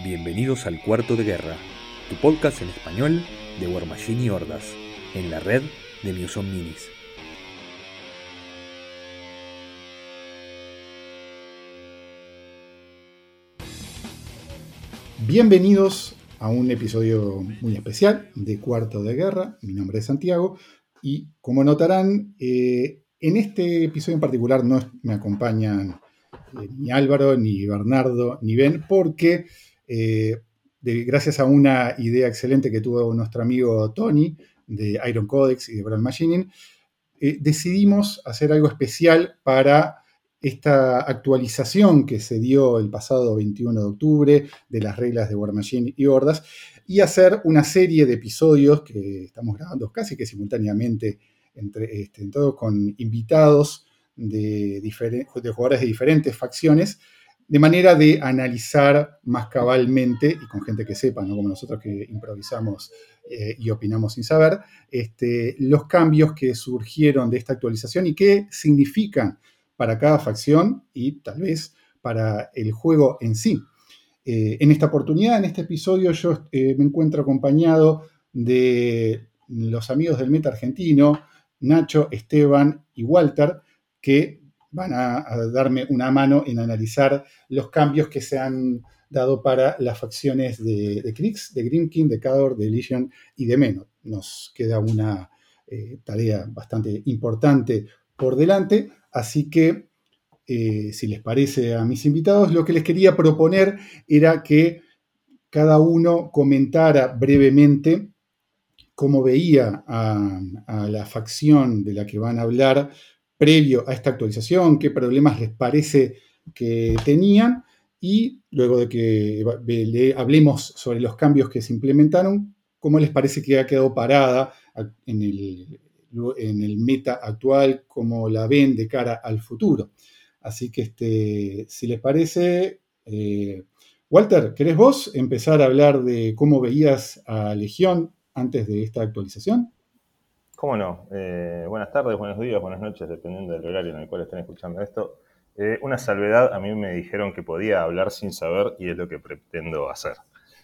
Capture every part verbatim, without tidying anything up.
Bienvenidos al Cuarto de Guerra, tu podcast en español de War Machine y Hordas, en la red de Muson Minis. Bienvenidos a un episodio muy especial de Cuarto de Guerra. Mi nombre es Santiago y, como notarán, eh, en este episodio en particular no me acompañan eh, ni Álvaro, ni Bernardo, ni Ben, porque eh, de, gracias a una idea excelente que tuvo nuestro amigo Tony de Iron Codex y de Brawl Machining, eh, decidimos hacer algo especial para esta actualización que se dio el pasado veintiuno de octubre de las reglas de War Machine y Hordas, y hacer una serie de episodios que estamos grabando casi que simultáneamente entre, este, todos con invitados de, de jugadores de diferentes facciones, de manera de analizar más cabalmente y con gente que sepa, no como nosotros que improvisamos eh, y opinamos sin saber, este, los cambios que surgieron de esta actualización y qué significan para cada facción y tal vez para el juego en sí. Eh, en esta oportunidad, en este episodio, yo eh, me encuentro acompañado de los amigos del Meta Argentino, Nacho, Esteban y Walter, que van a, a darme una mano en analizar los cambios que se han dado para las facciones de, de Kriegs, de Grymkin, de Khador, de Legion y de Menot. Nos queda una eh, tarea bastante importante por delante, así que Eh, si les parece a mis invitados, lo que les quería proponer era que cada uno comentara brevemente cómo veía a, a la facción de la que van a hablar previo a esta actualización, qué problemas les parece que tenían, y luego de que le hablemos sobre los cambios que se implementaron, cómo les parece que ha quedado parada en el, en el meta actual, cómo la ven de cara al futuro. Así que, este, si les parece, eh, Walter, ¿querés vos empezar a hablar de cómo veías a Legión antes de esta actualización? ¿Cómo no? Eh, buenas tardes, buenos días, buenas noches, dependiendo del horario en el cual estén escuchando esto. Eh, una salvedad, a mí me dijeron que podía hablar sin saber y es lo que pretendo hacer.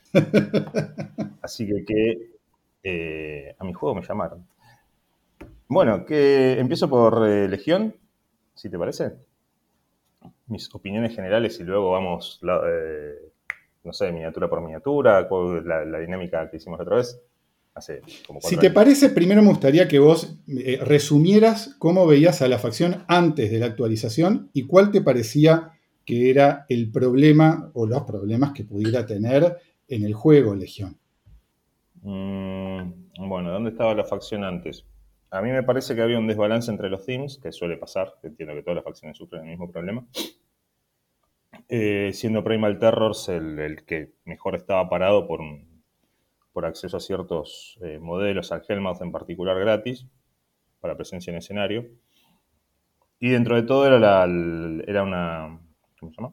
Así que, que eh, a mi juego me llamaron. Bueno, que empiezo por eh, Legión, si te parece. Mis opiniones generales y luego vamos, la, eh, no sé, miniatura por miniatura, la, la dinámica que hicimos la otra vez. Hace como si cuatro te años. parece, primero me gustaría que vos eh, resumieras cómo veías a la facción antes de la actualización y cuál te parecía que era el problema o los problemas que pudiera tener en el juego Legión. Mm, bueno, ¿dónde estaba la facción antes? A mí me parece que había un desbalance entre los teams, que suele pasar, que entiendo que todas las facciones sufren el mismo problema. Eh, siendo Primal Terrors el, el que mejor estaba parado por, un, por acceso a ciertos eh, modelos, al Hellmouth en particular gratis, para presencia en escenario. Y dentro de todo era, la, era una... ¿Cómo se llama?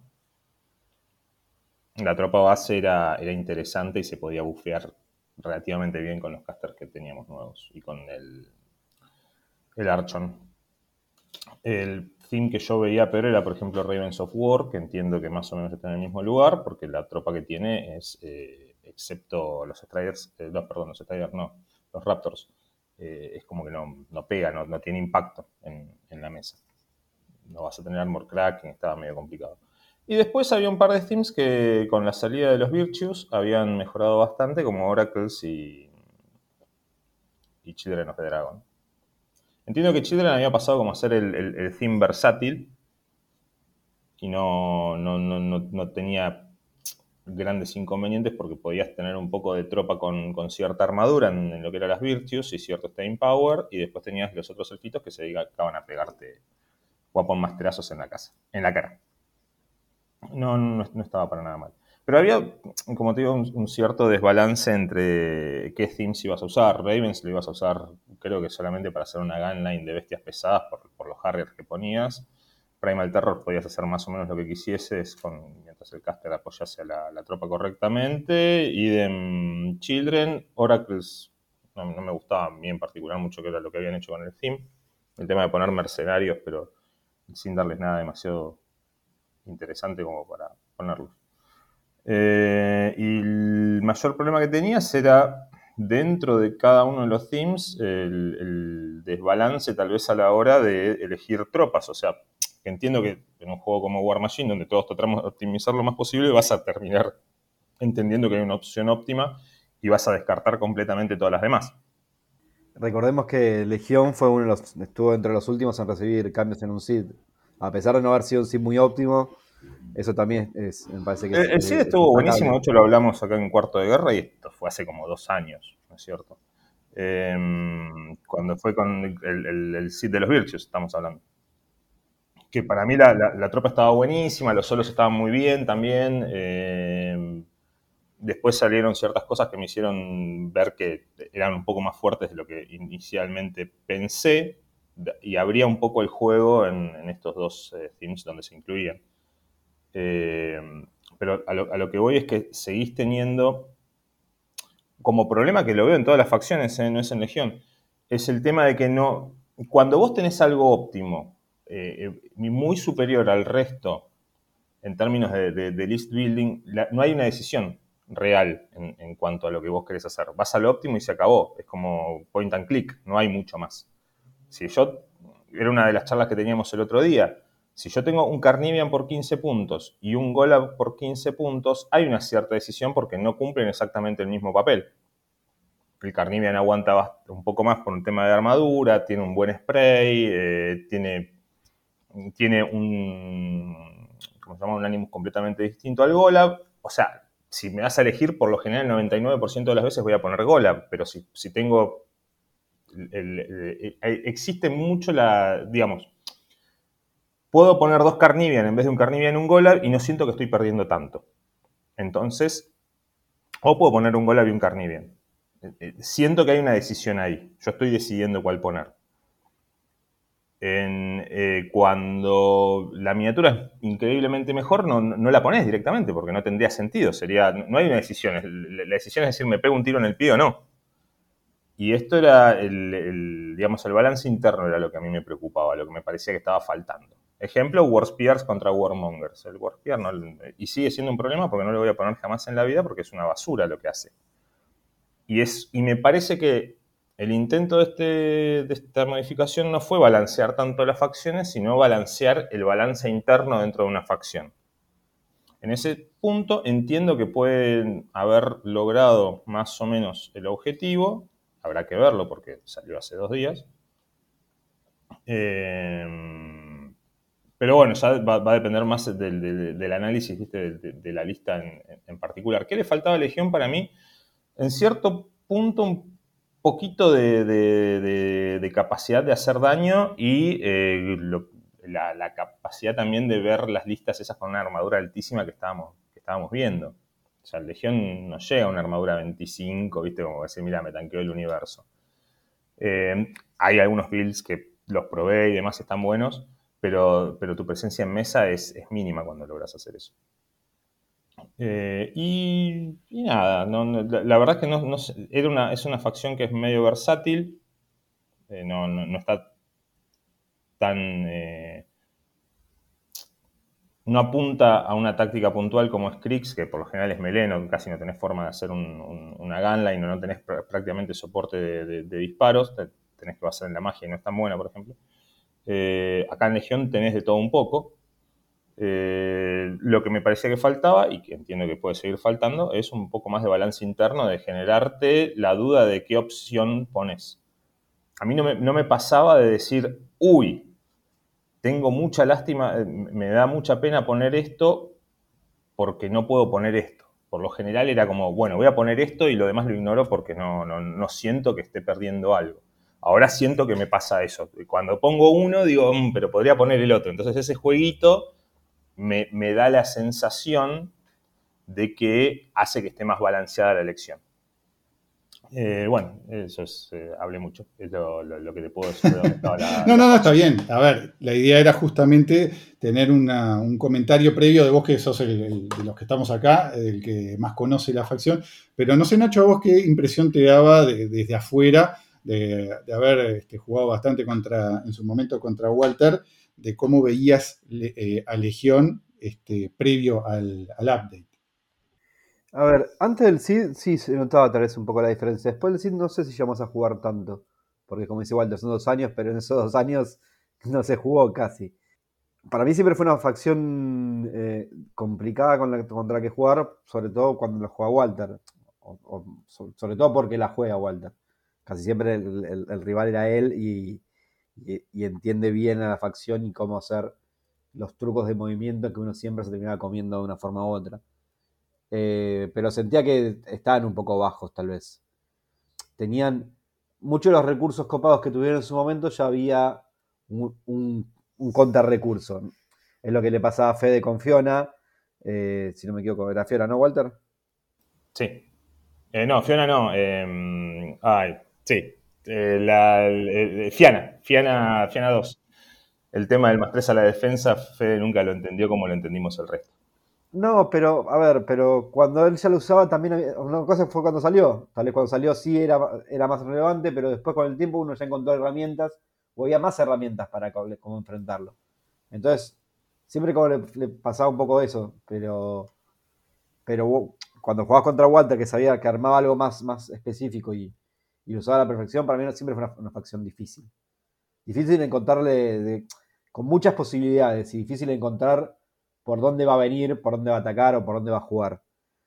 La tropa base era, era interesante y se podía bufear relativamente bien con los casters que teníamos nuevos y con el, el Archon. El theme que yo veía peor era, por ejemplo, Ravens of War, que entiendo que más o menos está en el mismo lugar, porque la tropa que tiene es, eh, excepto los Striders, eh, no, perdón, los Striders no, los Raptors, eh, es como que no, no pega, no, no tiene impacto en, en la mesa. No vas a tener Armor Cracking, estaba medio complicado. Y después había un par de themes que con la salida de los Virtues habían mejorado bastante, como Oracles y, y Children of the Dragon. Entiendo que Children había pasado como a ser el, el, el theme versátil y no, no, no, no, no tenía grandes inconvenientes porque podías tener un poco de tropa con, con cierta armadura en, en lo que eran las Virtues y cierto staying power, y después tenías los otros elfitos que se dedicaban a pegarte guapos masterazos en la casa, en la cara. No, no, no estaba para nada mal. Pero había, como te digo, un, un cierto desbalance entre qué themes ibas a usar. Ravens lo ibas a usar, creo que solamente para hacer una gunline de bestias pesadas por, por los Harriers que ponías. Primal Terror podías hacer más o menos lo que quisieses con, mientras el caster apoyase a la, la tropa correctamente. Y de Children, Oracles no, no me gustaba a mí en particular mucho que era lo que habían hecho con el theme. El tema de poner mercenarios, pero sin darles nada demasiado interesante como para ponerlos. Eh, y el mayor problema que tenías era dentro de cada uno de los themes el, el desbalance tal vez a la hora de elegir tropas. O sea, que entiendo que en un juego como War Machine, donde todos tratamos de optimizar lo más posible, vas a terminar entendiendo que hay una opción óptima y vas a descartar completamente todas las demás. Recordemos que Legión fue uno de los, estuvo entre los últimos en recibir cambios en un S I D. A pesar de no haber sido un S I D muy óptimo, eso también es, me parece que es, El, el S I D es estuvo destacable. buenísimo, de hecho lo hablamos acá en Cuarto de Guerra y esto fue hace como dos años, ¿no es cierto? Eh, cuando fue con el, el, el S I D de los Virtues, estamos hablando. Que para mí la, la, la tropa estaba buenísima, los solos estaban muy bien también. Eh, después salieron ciertas cosas que me hicieron ver que eran un poco más fuertes de lo que inicialmente pensé y abría un poco el juego en, en estos dos eh, themes donde se incluían. Eh, pero a lo, a lo que voy es que seguís teniendo como problema, que lo veo en todas las facciones, ¿eh? No es en Legión, es el tema de que no, cuando vos tenés algo óptimo, eh, muy superior al resto en términos de, de, de list building, la, no hay una decisión real en, en cuanto a lo que vos querés hacer. Vas al óptimo y se acabó. Es como point and click, no hay mucho más. Si yo, era una de las charlas que teníamos el otro día, si yo tengo un Carnivian por quince puntos y un Golab por quince puntos, hay una cierta decisión porque no cumplen exactamente el mismo papel. El Carnivian aguanta un poco más por un tema de armadura, tiene un buen spray, eh, tiene, tiene un... como se llama, un Animus completamente distinto al Golab. O sea, si me vas a elegir, por lo general, el noventa y nueve por ciento de las veces voy a poner Golab, pero si, si tengo... El, el, el, el, existe mucho la... digamos, puedo poner dos Carnivian en vez de un Carnivian y un Golab y no siento que estoy perdiendo tanto. Entonces, o puedo poner un Golab y un Carnivian. Siento que hay una decisión ahí. Yo estoy decidiendo cuál poner. En, eh, cuando la miniatura es increíblemente mejor, no, no la pones directamente porque no tendría sentido. Sería, no hay una decisión. La, la decisión es decir, ¿me pego un tiro en el pie o no? Y esto era, el, el, digamos, el balance interno era lo que a mí me preocupaba, lo que me parecía que estaba faltando. Ejemplo, Warspears contra Warmongers. El Warspear no, y sigue siendo un problema porque no lo voy a poner jamás en la vida porque es una basura lo que hace. Y, es, y me parece que el intento de, este, de esta modificación no fue balancear tanto las facciones, sino balancear el balance interno dentro de una facción. En ese punto entiendo que pueden haber logrado más o menos el objetivo. Habrá que verlo porque salió hace dos días. Eh, pero bueno, ya va, va a depender más del, del, del análisis, ¿viste? De, de la lista en, en particular. ¿Qué le faltaba a Legión para mí? En cierto punto, un poquito de, de, de, de capacidad de hacer daño y eh, lo, la, la capacidad también de ver las listas esas con una armadura altísima que estábamos, que estábamos viendo. O sea, Legión no llega a una armadura veinticinco, ¿viste? Como decir, mira, me tanqueó el universo. Eh, hay algunos builds que los probé y demás están buenos, pero, pero tu presencia en mesa es, es mínima cuando logras hacer eso. Eh, y, y nada, no, no, la, la verdad es que no, no, era una, es una facción que es medio versátil, eh, no, no, no está tan... Eh, no apunta a una táctica puntual como es Kriegs, que por lo general es melee, no, casi no tenés forma de hacer un, un, una gunline, no, no tenés pr prácticamente soporte de, de, de disparos, te, tenés que basar en la magia y no es tan buena, por ejemplo. Eh, acá en Legión tenés de todo un poco. Eh, lo que me parecía que faltaba, y que entiendo que puede seguir faltando, es un poco más de balance interno, de generarte la duda de qué opción pones. A mí no me, no me pasaba de decir, uy, tengo mucha lástima, me da mucha pena poner esto porque no puedo poner esto. Por lo general era como, bueno, voy a poner esto y lo demás lo ignoro porque no, no, no siento que esté perdiendo algo. Ahora siento que me pasa eso. Cuando pongo uno digo, mmm, pero podría poner el otro. Entonces ese jueguito Me, me da la sensación de que hace que esté más balanceada la elección. Eh, bueno, eso es, eh, hablé mucho, es lo, lo, lo que te puedo decir de dónde estaba la... no, la no, no, está bien. A ver, la idea era justamente tener una, un comentario previo de vos que sos el, el, de los que estamos acá, el que más conoce la facción, pero no sé, Nacho, a vos qué impresión te daba de, desde afuera de, de haber este, jugado bastante contra, en su momento contra Walter, de cómo veías eh, a Legión este, previo al, al update. A ver, antes del Seed sí se notaba tal vez un poco la diferencia. Después del Seed no sé si llegamos a jugar tanto. Porque como dice Walter, son dos años, pero en esos dos años no se jugó casi. Para mí siempre fue una facción eh, complicada con la, contra la que jugar, sobre todo cuando la juega Walter. O, o, sobre todo porque la juega Walter. Casi siempre el, el, el rival era él y, y, y entiende bien a la facción y cómo hacer los trucos de movimiento que uno siempre se terminaba comiendo de una forma u otra. Eh, pero sentía que estaban un poco bajos, tal vez. Tenían muchos de los recursos copados que tuvieron en su momento, ya había un, un, un contrarrecurso. Es lo que le pasaba a Fede con Fiona. Eh, si no me equivoco, era Fiona, ¿no, Walter? Sí. Eh, no, Fiona no. Eh, ay, sí. Eh, la, eh, Fiana, Fiana, Fiana dos. El tema del más tres a la defensa, Fede nunca lo entendió como lo entendimos el resto. No, pero, a ver, pero cuando él ya lo usaba también había, una cosa fue cuando salió. Tal vez cuando salió sí era, era más relevante, pero después con el tiempo uno ya encontró herramientas, o había más herramientas para cómo enfrentarlo. Entonces, siempre como le, le pasaba un poco eso, pero, pero cuando jugabas contra Walter, que sabía que armaba algo más, más específico y, y lo usaba a la perfección, para mí siempre fue una, una facción difícil. Difícil de encontrarle, de, con muchas posibilidades, y difícil de encontrar por dónde va a venir, por dónde va a atacar o por dónde va a jugar.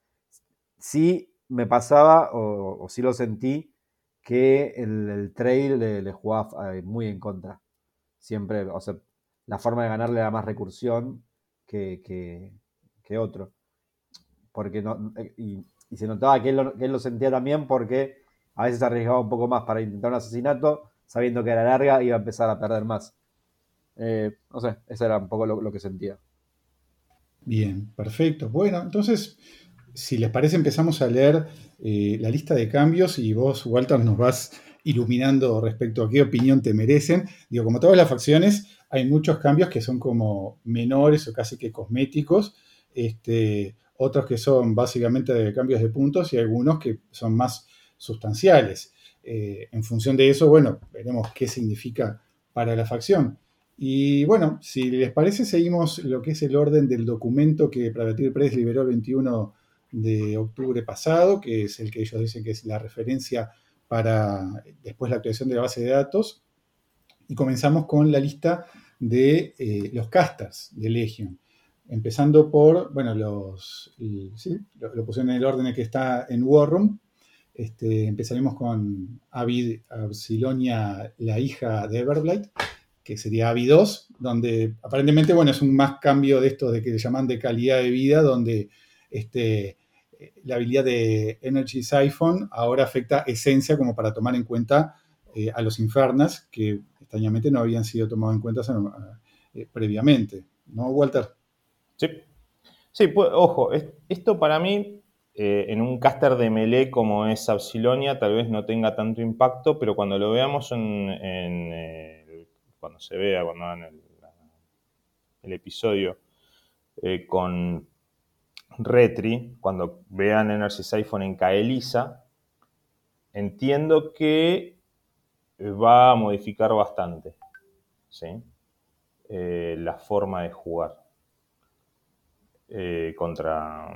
Sí me pasaba, o, o sí lo sentí, que el, el trail le, le jugaba muy en contra. Siempre, o sea, la forma de ganarle era más recursión que, que, que otro. Porque no, y, y se notaba que él, lo, que él lo sentía también porque a veces arriesgaba un poco más para intentar un asesinato, sabiendo que a la larga iba a empezar a perder más. Eh, no sé, eso era un poco lo, lo que sentía. Bien, perfecto. Bueno, entonces, si les parece, empezamos a leer eh, la lista de cambios y vos, Walter, nos vas iluminando respecto a qué opinión te merecen. Digo, como todas las facciones, hay muchos cambios que son como menores o casi que cosméticos, este, otros que son básicamente cambios de puntos y algunos que son más sustanciales. Eh, en función de eso, bueno, veremos qué significa para la facción. Y bueno, si les parece, seguimos lo que es el orden del documento que Privateer Press liberó el veintiuno de octubre pasado, que es el que ellos dicen que es la referencia para después la actualización de la base de datos. Y comenzamos con la lista de eh, los casters de Legion. Empezando por, bueno, los, el, sí, lo, lo pusieron en el orden en que está en War Room. Este, empezaremos con Avid Absilonia, la hija de Everblight, que sería Avi dos, donde aparentemente, bueno, es un más cambio de esto de que le llaman de calidad de vida, donde este, la habilidad de Energy Siphon ahora afecta esencia como para tomar en cuenta eh, a los Infernas, que extrañamente no habían sido tomados en cuenta eh, previamente. ¿No, Walter? Sí, sí, pues, ojo, es, esto para mí, eh, en un caster de melee como es Absilonia, tal vez no tenga tanto impacto, pero cuando lo veamos en... en eh, cuando se vea, cuando hagan el, el episodio eh, con Retri, cuando vean Energy Siphon en Kael'Thas, entiendo que va a modificar bastante, ¿sí? eh, la forma de jugar eh, contra...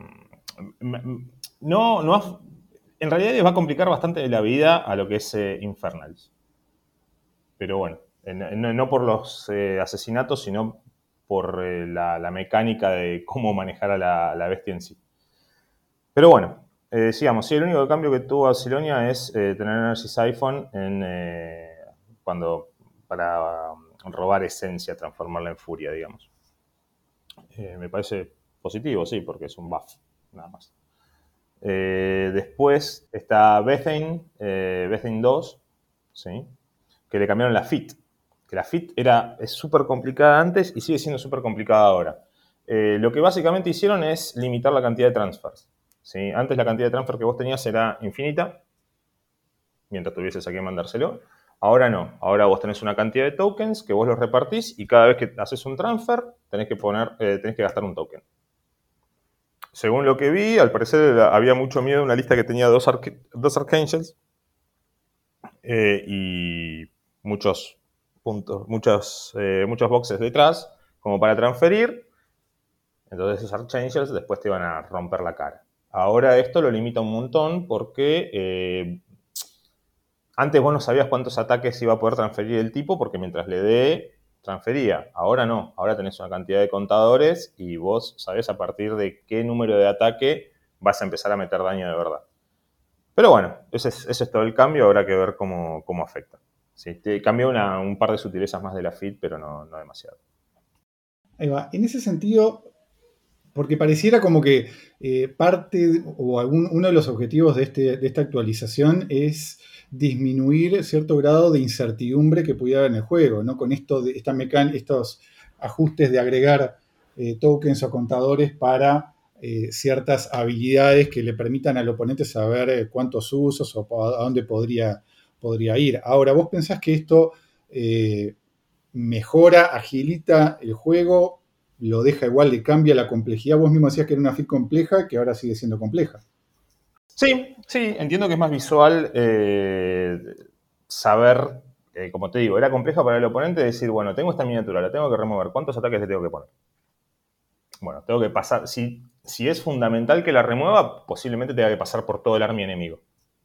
No, no, en realidad les va a complicar bastante la vida a lo que es eh, Infernals. Pero bueno, no, no por los eh, asesinatos, sino por eh, la, la mecánica de cómo manejar a la, a la bestia en sí. Pero bueno, eh, sigamos. Sí, el único cambio que tuvo Absilonia es eh, tener Energy Siphon en, eh, cuando, para um, robar esencia, transformarla en furia, digamos. Eh, me parece positivo, sí, porque es un buff, nada más. Eh, después está Bethane, eh, Bethane dos, ¿sí? Que le cambiaron la fit. Que la fit era súper complicada antes y sigue siendo súper complicada ahora. Eh, lo que básicamente hicieron es limitar la cantidad de transfers, ¿sí? Antes la cantidad de transfer que vos tenías era infinita, mientras tuvieses a quien mandárselo. Ahora no. Ahora vos tenés una cantidad de tokens que vos los repartís y cada vez que haces un transfer tenés que, poner, eh, tenés que gastar un token. Según lo que vi, al parecer había mucho miedo en una lista que tenía dos, arca dos Archangels eh, y muchos puntos, muchos, eh, muchos boxes detrás como para transferir. Entonces esos Archangels después te iban a romper la cara. Ahora esto lo limita un montón porque eh, antes vos no sabías cuántos ataques iba a poder transferir el tipo porque mientras le dé, transfería. Ahora no, ahora tenés una cantidad de contadores y vos sabés a partir de qué número de ataque vas a empezar a meter daño de verdad. Pero bueno, ese es, ese es todo el cambio, habrá que ver cómo, cómo afecta. Sí, te cambió una, un par de sutilezas más de la F I T, pero no, no demasiado. Ahí va. En ese sentido, porque pareciera como que eh, parte o algún, uno de los objetivos de, este, de esta actualización es disminuir cierto grado de incertidumbre que pudiera haber en el juego, ¿no? Con esto de esta mecan- estos ajustes de agregar eh, tokens o contadores para eh, ciertas habilidades que le permitan al oponente saber eh, cuántos usos o a dónde podría, podría ir. Ahora, ¿vos pensás que esto eh, mejora, agilita el juego? ¿Lo deja igual, le cambia la complejidad? Vos mismo decías que era una F I T compleja, que ahora sigue siendo compleja. Sí, sí, entiendo que es más visual eh, saber, eh, como te digo, era compleja para el oponente decir, bueno, tengo esta miniatura, la tengo que remover, ¿cuántos ataques le tengo que poner? Bueno, tengo que pasar, si, si es fundamental que la remueva, posiblemente tenga que pasar por todo el army enemigo.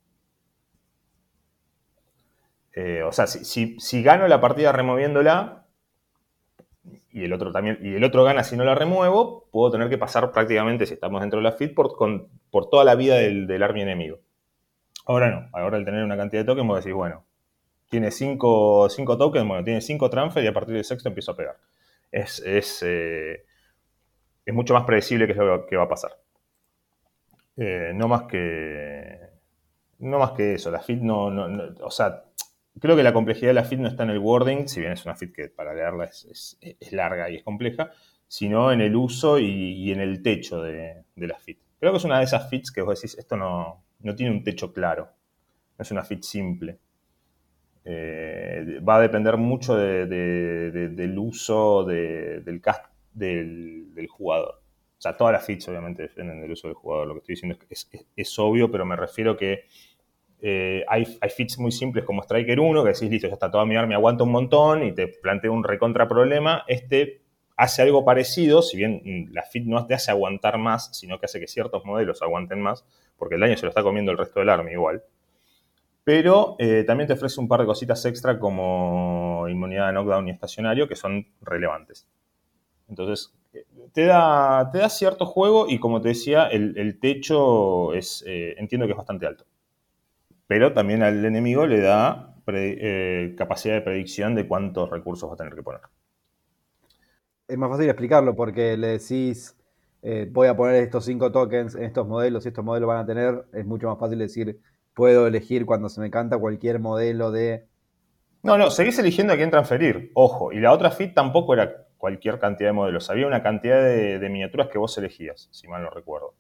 Eh, o sea, si, si, si gano la partida removiéndola, y el otro también, y el otro gana si no la remuevo, puedo tener que pasar prácticamente, si estamos dentro de la F I T, por, con, por toda la vida del, del army enemigo. Ahora no, ahora al tener una cantidad de tokens vos decís, bueno, tiene cinco tokens, bueno, tiene cinco transfer y a partir del sexto empiezo a pegar. Es, es, eh, es mucho más predecible qué es lo que va a pasar. Eh, no más que no más que eso, la F I T no, no, no, o sea, creo que la complejidad de la F I T no está en el wording, si bien es una F I T que para leerla es, es, es larga y es compleja, sino en el uso y, y en el techo de, de la F I T. Creo que es una de esas F I Ts que vos decís, esto no, no tiene un techo claro, no es una F I T simple. Eh, va a depender mucho de, de, de, del uso de, del, cast, del, del jugador. O sea, todas las F I Ts obviamente dependen del uso del jugador. Lo que estoy diciendo es, es, es obvio, pero me refiero que eh, hay, hay F I Ts muy simples como Striker uno, que decís, listo, ya está toda mi arma, aguanta un montón y te plantea un recontra problema. Este hace algo parecido, si bien la F I T no te hace aguantar más, sino que hace que ciertos modelos aguanten más, porque el daño se lo está comiendo el resto del arma igual. Pero eh, también te ofrece un par de cositas extra como inmunidad de knockdown y estacionario que son relevantes. Entonces, te da, te da cierto juego y como te decía, el, el techo es, eh, entiendo que es bastante alto. Pero también al enemigo le da pre, eh, capacidad de predicción de cuántos recursos va a tener que poner. Es más fácil explicarlo porque le decís, eh, voy a poner estos cinco tokens en estos modelos y estos modelos van a tener, es mucho más fácil decir, puedo elegir cuando se me canta cualquier modelo de... No, no, seguís eligiendo a quién transferir, ojo. Y la otra F I T tampoco era cualquier cantidad de modelos. Había una cantidad de, de miniaturas que vos elegías, si mal no recuerdo.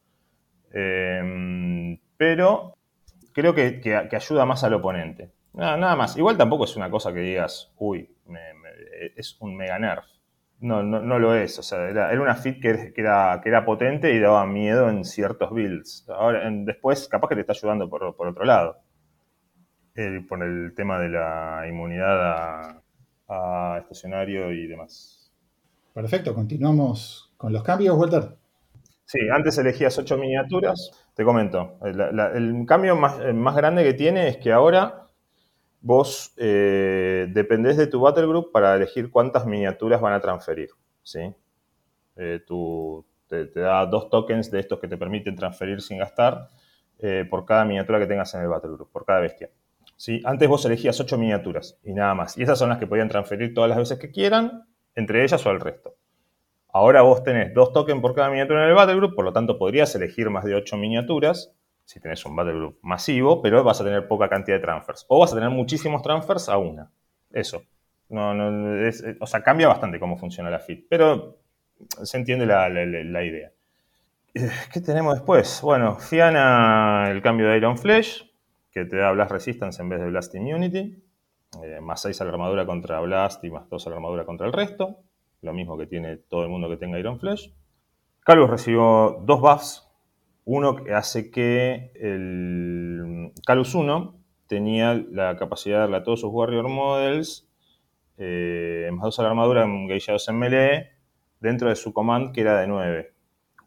Eh, pero creo que, que, que ayuda más al oponente. Nada, nada más. Igual tampoco es una cosa que digas, uy, me, me, es un mega nerf. No, no, no lo es. O sea, era, era una F I T que, que, era, que era potente y daba miedo en ciertos builds. Ahora, en, después, capaz que te está ayudando por, por otro lado. El, por el tema de la inmunidad a, a estacionario y demás. Perfecto, continuamos con los cambios, Walter. Sí, antes elegías ocho miniaturas. Te comento, la, la, el cambio más, más grande que tiene es que ahora vos eh, dependés de tu battle group para elegir cuántas miniaturas van a transferir, ¿sí? Eh, tu, te, te da dos tokens de estos que te permiten transferir sin gastar eh, por cada miniatura que tengas en el battle group, por cada bestia. ¿Sí? Antes vos elegías ocho miniaturas y nada más. Y esas son las que podían transferir todas las veces que quieran, entre ellas o al resto. Ahora vos tenés dos tokens por cada miniatura en el battle group, por lo tanto podrías elegir más de ocho miniaturas si tenés un battle group masivo, pero vas a tener poca cantidad de transfers. O vas a tener muchísimos transfers a una. Eso. No, no, es, o sea, cambia bastante cómo funciona la F I T, pero se entiende la, la, la idea. ¿Qué tenemos después? Bueno, Fiana, el cambio de Iron Flesh, que te da Blast Resistance en vez de Blast Immunity. Eh, más seis a la armadura contra Blast y más dos a la armadura contra el resto. Lo mismo que tiene todo el mundo que tenga Iron Flesh. Calus recibió dos buffs. Uno que hace que el Calus uno tenía la capacidad de darle a todos sus Warrior Models eh, más dos a la armadura engageados en melee dentro de su command que era de nueve.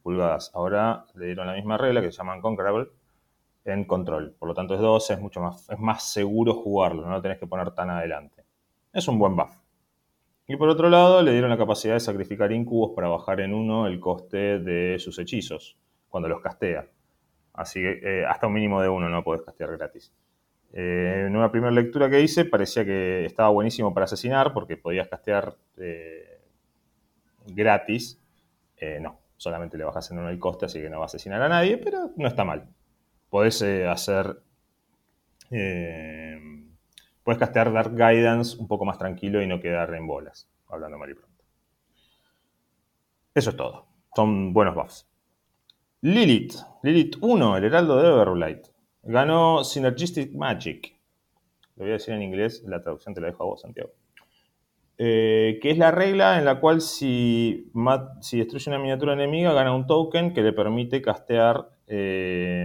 pulgadas. Ahora le dieron la misma regla que se llama Unconquerable en control. Por lo tanto es doce, es mucho más, es más seguro jugarlo, no lo tenés que poner tan adelante. Es un buen buff. Y por otro lado le dieron la capacidad de sacrificar incubos para bajar en uno el coste de sus hechizos cuando los castea. Así que eh, hasta un mínimo de uno no podés castear gratis. Eh, en una primera lectura que hice parecía que estaba buenísimo para asesinar porque podías castear eh, gratis. Eh, no, solamente le bajas en uno el coste, así que no va a asesinar a nadie, pero no está mal. Podés eh, hacer... Eh, podés castear Dark Guidance un poco más tranquilo y no quedar en bolas, hablando mal y pronto. Eso es todo. Son buenos buffs. Lilith. Lilith uno, el heraldo de Everblight. Ganó Synergistic Magic. Lo voy a decir en inglés, la traducción te la dejo a vos, Santiago. Eh, que es la regla en la cual si, mat, si destruye una miniatura enemiga, gana un token que le permite castear... Eh,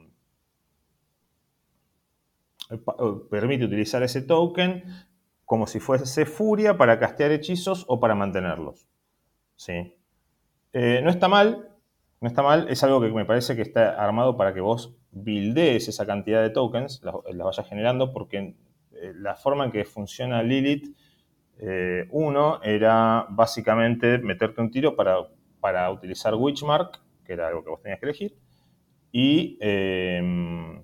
permite utilizar ese token como si fuese furia para castear hechizos o para mantenerlos. ¿Sí? Eh, no está mal, no está mal, es algo que me parece que está armado para que vos buildees esa cantidad de tokens, las, las vayas generando, porque eh, la forma en que funciona Lilith, eh, uno, era básicamente meterte un tiro para, para utilizar Witchmark, que era algo que vos tenías que elegir, y... Eh,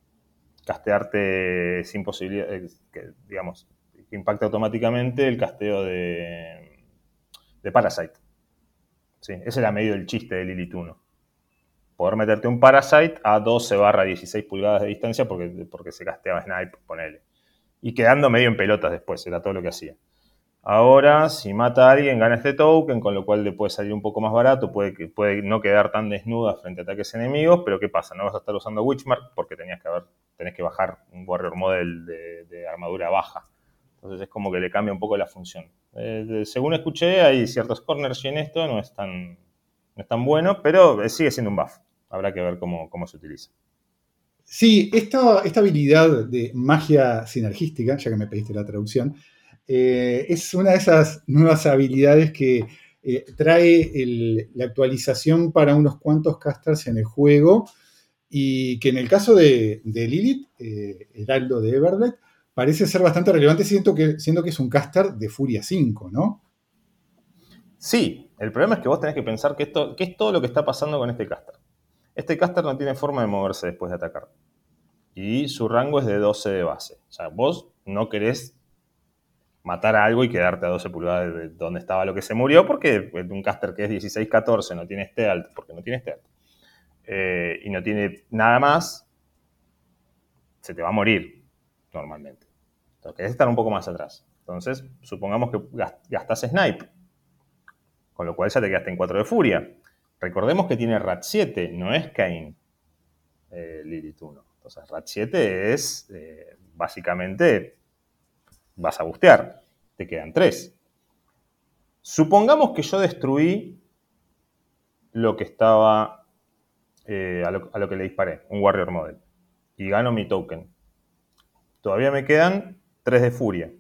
castearte sin posibilidad, que, digamos, que impacta automáticamente el casteo de, de Parasite. ¿Sí? Ese era medio el chiste de Lilith uno. Poder meterte un Parasite a doce barra dieciséis pulgadas de distancia porque, porque se casteaba Snipe, ponele. Y quedando medio en pelotas después, era todo lo que hacía. Ahora, si mata a alguien, gana este token, con lo cual le puede salir un poco más barato, puede, puede no quedar tan desnuda frente a ataques enemigos, pero ¿qué pasa? No vas a estar usando Witchmark porque tenías que, haber, tenés que bajar un Warrior Model de, de armadura baja. Entonces es como que le cambia un poco la función. Eh, de, según escuché, hay ciertos corners en esto, no es tan, no es tan bueno, pero sigue siendo un buff. Habrá que ver cómo, cómo se utiliza. Sí, esta, esta habilidad de magia sinergística, ya que me pediste la traducción, Eh, es una de esas nuevas habilidades que eh, trae el, la actualización para unos cuantos casters en el juego y que en el caso de, de Lilith, eh, Heraldo de Everblight, parece ser bastante relevante siendo que, siendo que es un caster de Furia cinco, ¿no? Sí, el problema es que vos tenés que pensar que esto, qué es todo lo que está pasando con este caster. Este caster no tiene forma de moverse después de atacar. Y su rango es de doce de base. O sea, vos no querés matar a algo y quedarte a doce pulgadas de donde estaba lo que se murió, porque un caster que es dieciséis catorce no tiene stealth, porque no tiene stealth, eh, y no tiene nada más, se te va a morir normalmente. Entonces, querés estar un poco más atrás. Entonces, supongamos que gastás snipe, con lo cual ya te quedaste en cuatro de furia. Recordemos que tiene Rat siete, no es Kayn eh, Lilith uno. Entonces, Rat siete es eh, básicamente... vas a bustear, te quedan tres. Supongamos que yo destruí lo que estaba, eh, a, lo, a lo que le disparé, un Warrior Model, y gano mi token. Todavía me quedan tres de furia.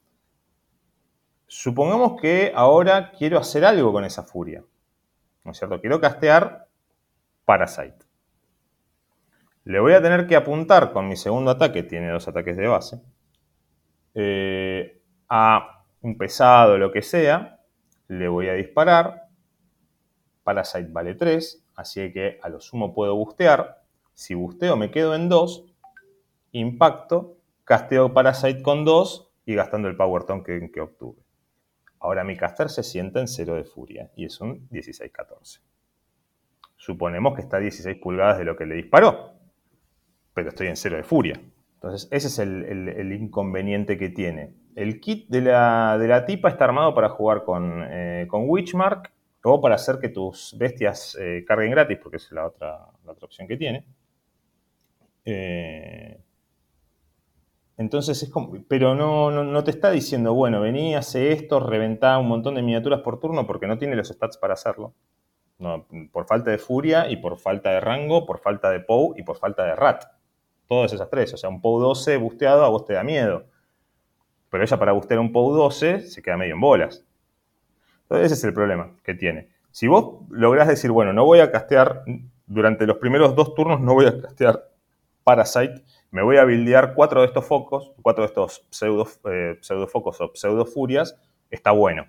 Supongamos que ahora quiero hacer algo con esa furia, ¿no es cierto? Quiero castear Parasite. Le voy a tener que apuntar con mi segundo ataque, tiene dos ataques de base, eh, a un pesado, lo que sea, le voy a disparar. Parasite vale tres, así que a lo sumo puedo bustear. Si busteo me quedo en dos, impacto, casteo Parasite con dos y gastando el Power Token que obtuve. Ahora mi caster se sienta en cero de furia y es un dieciséis catorce. Suponemos que está a dieciséis pulgadas de lo que le disparó, pero estoy en cero de furia. Entonces ese es el, el, el inconveniente que tiene. El kit de la, de la tipa está armado para jugar con, eh, con Witchmark o para hacer que tus bestias eh, carguen gratis, porque es la otra, la otra opción que tiene. Eh, entonces es como... Pero no, no, no te está diciendo, bueno, vení, hace esto, reventá un montón de miniaturas por turno, porque no tiene los stats para hacerlo. No, por falta de furia y por falta de rango, por falta de P O W y por falta de Rat. Todas esas tres. O sea, un P O W doce busteado a vos te da miedo. Pero ella para bustear un P O W doce se queda medio en bolas. Entonces ese es el problema que tiene. Si vos lográs decir, bueno, no voy a castear, durante los primeros dos turnos no voy a castear Parasite, me voy a buildear cuatro de estos focos, cuatro de estos pseudo, eh, pseudofocos o pseudofurias, está bueno.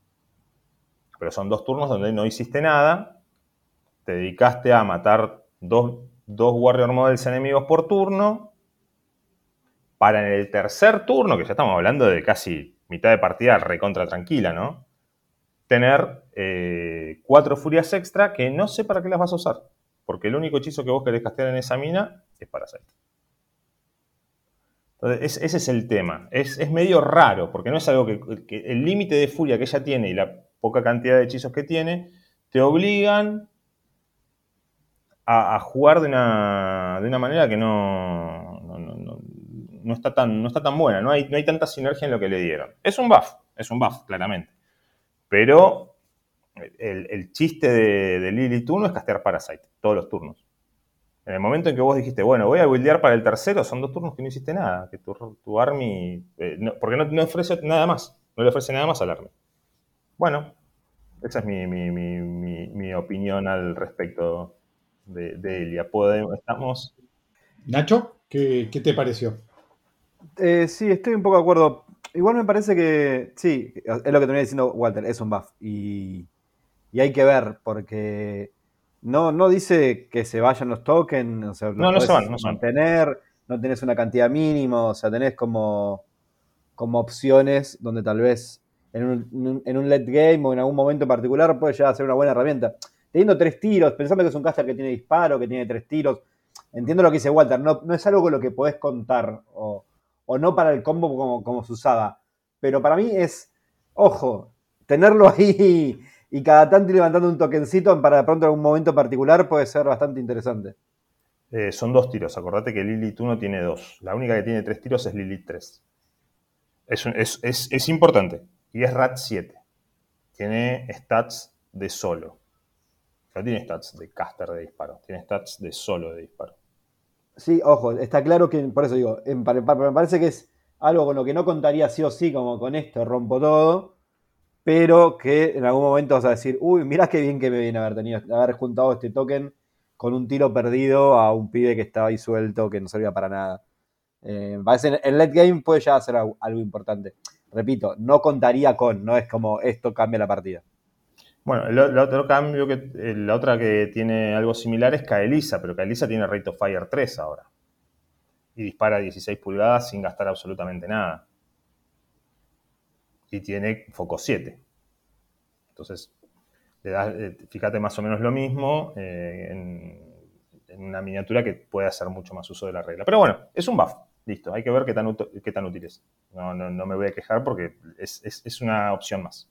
Pero son dos turnos donde no hiciste nada, te dedicaste a matar dos, dos Warrior Models enemigos por turno, para en el tercer turno, que ya estamos hablando de casi mitad de partida recontra tranquila, ¿no? Tener eh, cuatro furias extra que no sé para qué las vas a usar. Porque el único hechizo que vos querés castear en esa mina es Parasite. Entonces, es, ese es el tema. Es, es medio raro, porque no es algo que, que el límite de furia que ella tiene y la poca cantidad de hechizos que tiene, te obligan a, a jugar de una, de una manera que no, no, no, no, no, está tan, no está tan buena. No hay, no hay tanta sinergia en lo que le dieron. Es un buff, es un buff, claramente. Pero el, el chiste de, de Lilith uno es castear Parasite todos los turnos. En el momento en que vos dijiste, bueno, voy a buildear para el tercero, son dos turnos que no hiciste nada. Que tu, tu army... Eh, no, porque no, no ofrece nada más. No le ofrece nada más al army. Bueno, esa es mi, mi, mi, mi, mi opinión al respecto de, de Elia. Podemos, estamos... Nacho, ¿qué, qué te pareció? Eh, sí, estoy un poco de acuerdo. Igual me parece que, sí, es lo que te venía diciendo Walter, es un buff. Y, y hay que ver, porque no, no dice que se vayan los tokens, o sea, los No, no se van, podés no se van. mantener, no tenés una cantidad mínima, o sea, tenés como, como opciones donde tal vez en un, en un late game o en algún momento en particular puede llegar a ser una buena herramienta. Teniendo tres tiros, pensando que es un caster que tiene disparo, que tiene tres tiros, entiendo lo que dice Walter, no, no es algo con lo que podés contar, o, o no para el combo como, como se usaba, pero para mí es, ojo, tenerlo ahí y cada tanto ir levantando un tokencito para de pronto en algún momento particular puede ser bastante interesante. Eh, son dos tiros, acordate que Lilith uno tiene dos. La única que tiene tres tiros es Lilith tres. Es, es, es, es importante. Y es Rat siete. Tiene stats de solo. No tiene stats de caster de disparo. Tiene stats de solo de disparo. Sí, ojo, está claro que, por eso digo, en, me parece que es algo con lo que no contaría sí o sí, como con esto rompo todo, pero que en algún momento vas a decir, uy, mirá qué bien que me viene haber tenido, haber juntado este token con un tiro perdido a un pibe que estaba ahí suelto, que no servía para nada. Eh, me parece en late game puede ya ser algo, algo importante. Repito, no contaría con, no es como esto cambia la partida. Bueno, el, el otro cambio, que la otra que tiene algo similar es Kael'Isa, pero Kael'Isa tiene Rate of Fire tres ahora. Y dispara dieciséis pulgadas sin gastar absolutamente nada. Y tiene Foco siete. Entonces, le das, eh, fíjate más o menos lo mismo eh, en, en una miniatura que puede hacer mucho más uso de la regla. Pero bueno, es un buff. Listo, hay que ver qué tan, qué tan útil es. No, no, no me voy a quejar porque es, es, es una opción más.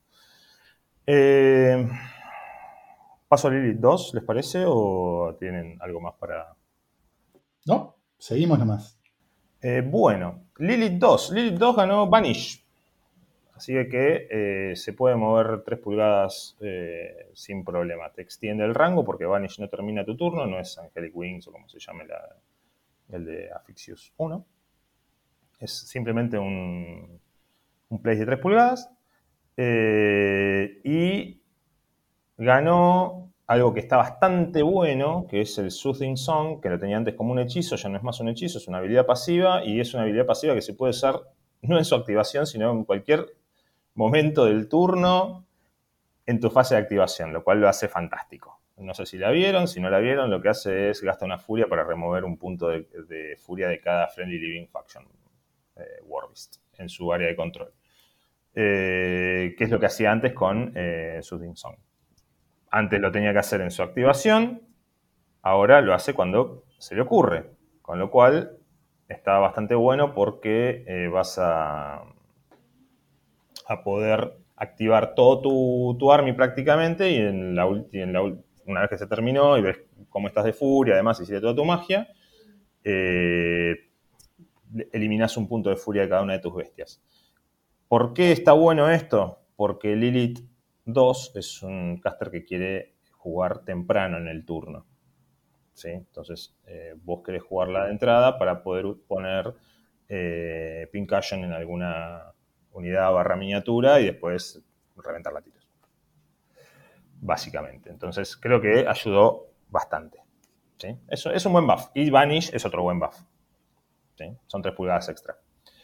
Eh, ¿Paso a Lilith dos, les parece? ¿O tienen algo más para...? No, seguimos nomás. Eh, bueno, Lilith dos. Lilith dos ganó Vanish. Así que eh, se puede mover tres pulgadas eh, sin problema. Te extiende el rango porque Vanish no termina tu turno. No es Angelic Wings o como se llame la, el de Afixius uno. Es simplemente un, un place de tres pulgadas. Eh, y ganó algo que está bastante bueno, que es el Soothing Song, que lo tenía antes como un hechizo, ya no es más un hechizo, es una habilidad pasiva, y es una habilidad pasiva que se puede usar no en su activación, sino en cualquier momento del turno en tu fase de activación, lo cual lo hace fantástico. No sé si la vieron, si no la vieron, lo que hace es gasta una furia para remover un punto de, de furia de cada Friendly Living Faction eh, Warbeast en su área de control. Eh, que es lo que hacía antes con eh, Soothing Song. Antes lo tenía que hacer en su activación, ahora lo hace cuando se le ocurre, con lo cual está bastante bueno porque eh, vas a, a poder activar todo tu, tu army prácticamente y, en la, y en la, una vez que se terminó y ves cómo estás de furia, además hiciste toda tu magia, eh, eliminas un punto de furia de cada una de tus bestias. ¿Por qué está bueno esto? Porque Lilith dos es un caster que quiere jugar temprano en el turno. ¿Sí? Entonces, eh, vos querés jugarla de entrada para poder poner eh, Pincushion en alguna unidad barra miniatura y después reventar la tiros. básicamente. Entonces creo que ayudó bastante. ¿Sí? Eso es un buen buff. Y Vanish es otro buen buff. ¿Sí? Son tres pulgadas extra.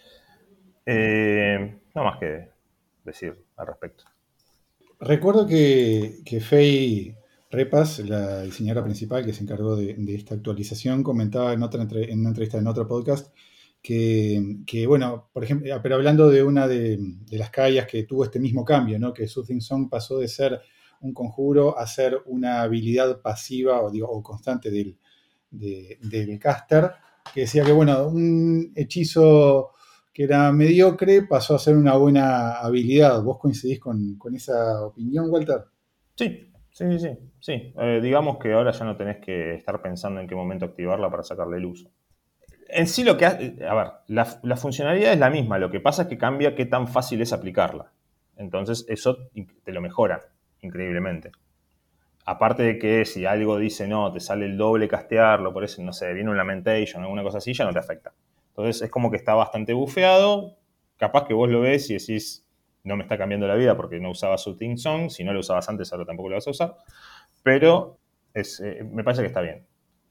Eh, no más que decir al respecto. Recuerdo que, que Faye Repas, la diseñadora principal que se encargó de, de esta actualización, comentaba en, otra entre, en una entrevista en otro podcast que, que, bueno, por ejemplo, pero hablando de una de, de las calles que tuvo este mismo cambio, ¿no? Que Soothing Song pasó de ser un conjuro a ser una habilidad pasiva o, digo, o constante del, de, del caster, que decía que, bueno, un hechizo que era mediocre pasó a ser una buena habilidad. ¿Vos coincidís con, con esa opinión, Walter? Sí, sí, sí, sí. sí. Eh, digamos que ahora ya no tenés que estar pensando en qué momento activarla para sacarle el uso. En sí lo que hace, a ver, la, la funcionalidad es la misma, lo que pasa es que cambia qué tan fácil es aplicarla. Entonces eso te lo mejora increíblemente. Aparte de que si algo dice no, te sale el doble castearlo, por eso, no sé, viene un Lamentation o alguna cosa así, ya no te afecta. Entonces es como que está bastante bufeado, capaz que vos lo ves y decís, no me está cambiando la vida porque no usaba Soothing Song, si no lo usabas antes ahora tampoco lo vas a usar, pero es, eh, me parece que está bien.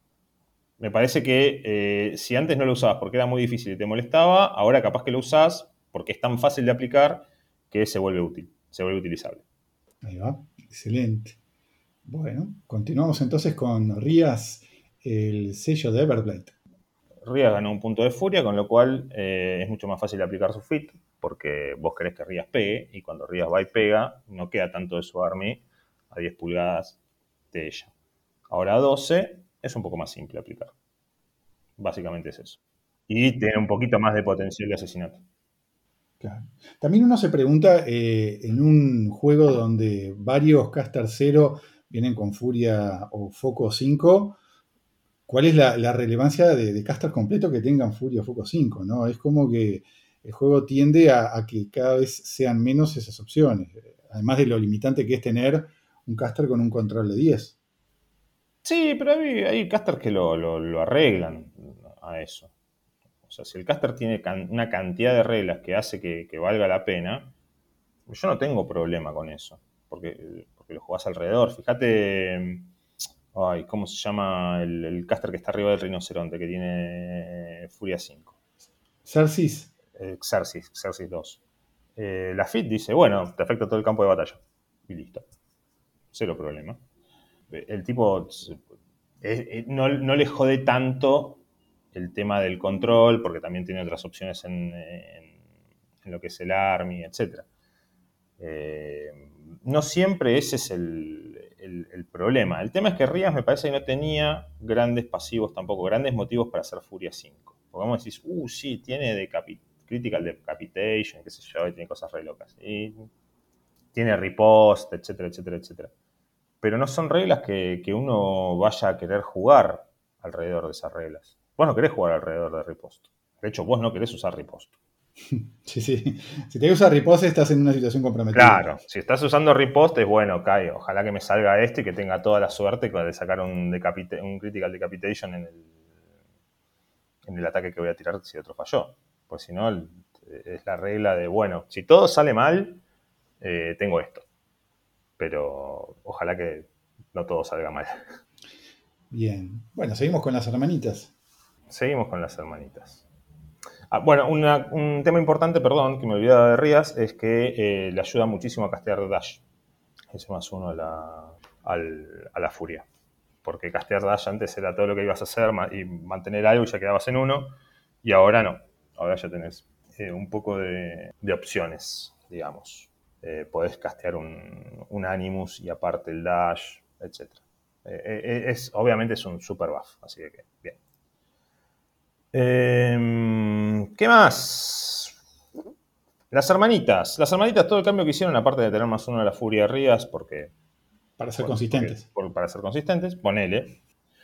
Me parece que eh, si antes no lo usabas porque era muy difícil y te molestaba, ahora capaz que lo usás porque es tan fácil de aplicar que se vuelve útil, se vuelve utilizable. Ahí va, excelente. Bueno, continuamos entonces con Rías, el sello de Everblade. Rías ganó un punto de furia, con lo cual eh, es mucho más fácil de aplicar su fit, porque vos querés que Rías pegue, y cuando Rías va y pega, no queda tanto de su army a diez pulgadas de ella. Ahora a doce es un poco más simple aplicar. Básicamente es eso. Y tiene un poquito más de potencial de asesinato. Claro. También uno se pregunta, eh, en un juego donde varios caster cero vienen con Furia o Foco cinco, ¿cuál es la, la relevancia de, de caster completo que tengan Furia o Foco cinco? ¿No? Es como que el juego tiende a, a que cada vez sean menos esas opciones, además de lo limitante que es tener un caster con un control de diez. Sí, pero hay, hay casters que lo, lo, lo arreglan a eso. O sea, si el caster tiene can, una cantidad de reglas que hace que, que valga la pena, yo no tengo problema con eso, porque, porque lo jugás alrededor. Fíjate, ay, ¿cómo se llama el, el caster que está arriba del rinoceronte, que tiene Furia cinco? Xerxes. Eh, Xerxes, Xerxes dos. Eh, la F I T dice, bueno, te afecta todo el campo de batalla. Y listo. Cero problema. El tipo eh, eh, no, no le jode tanto el tema del control, porque también tiene otras opciones en, en, en lo que es el Army, etcétera. Eh, no siempre ese es el, el, el problema. El tema es que Rías me parece que no tenía grandes pasivos tampoco, grandes motivos para hacer Furia cinco. Porque vamos a decir, uh, sí, tiene decapit Critical Decapitation, qué sé yo, y tiene cosas re locas. Y tiene riposte, etcétera, etcétera, etcétera. Pero no son reglas que, que uno vaya a querer jugar alrededor de esas reglas. Vos no querés jugar alrededor de riposte. De hecho, vos no querés usar riposte. Sí, sí. Si te usa riposte, estás en una situación comprometida. Claro, si estás usando riposte, es bueno, Kai, ojalá que me salga este y que tenga toda la suerte de sacar un, decapita- un Critical Decapitation en el, en el ataque que voy a tirar si otro falló. Pues si no, es la regla de, bueno, si todo sale mal, eh, tengo esto. Pero ojalá que no todo salga mal. Bien. Bueno, seguimos con las hermanitas. Seguimos con las hermanitas. Ah, bueno, una, un tema importante, perdón, que me olvidaba de Rías, es que eh, le ayuda muchísimo a castear Dash. Ese más uno a la, al, a la furia. Porque castear Dash antes era todo lo que ibas a hacer y mantener algo y ya quedabas en uno. Y ahora no. Ahora ya tenés eh, un poco de, de opciones, digamos. Eh, podés castear un, un Animus y aparte el Dash, etcétera. Eh, eh, es, obviamente es un super buff, así que bien. Eh, ¿Qué más? Las hermanitas. Las hermanitas, todo el cambio que hicieron, aparte de tener más uno de la furia de Rías, porque... Para ser por, consistentes. Porque, por, para ser consistentes, ponele.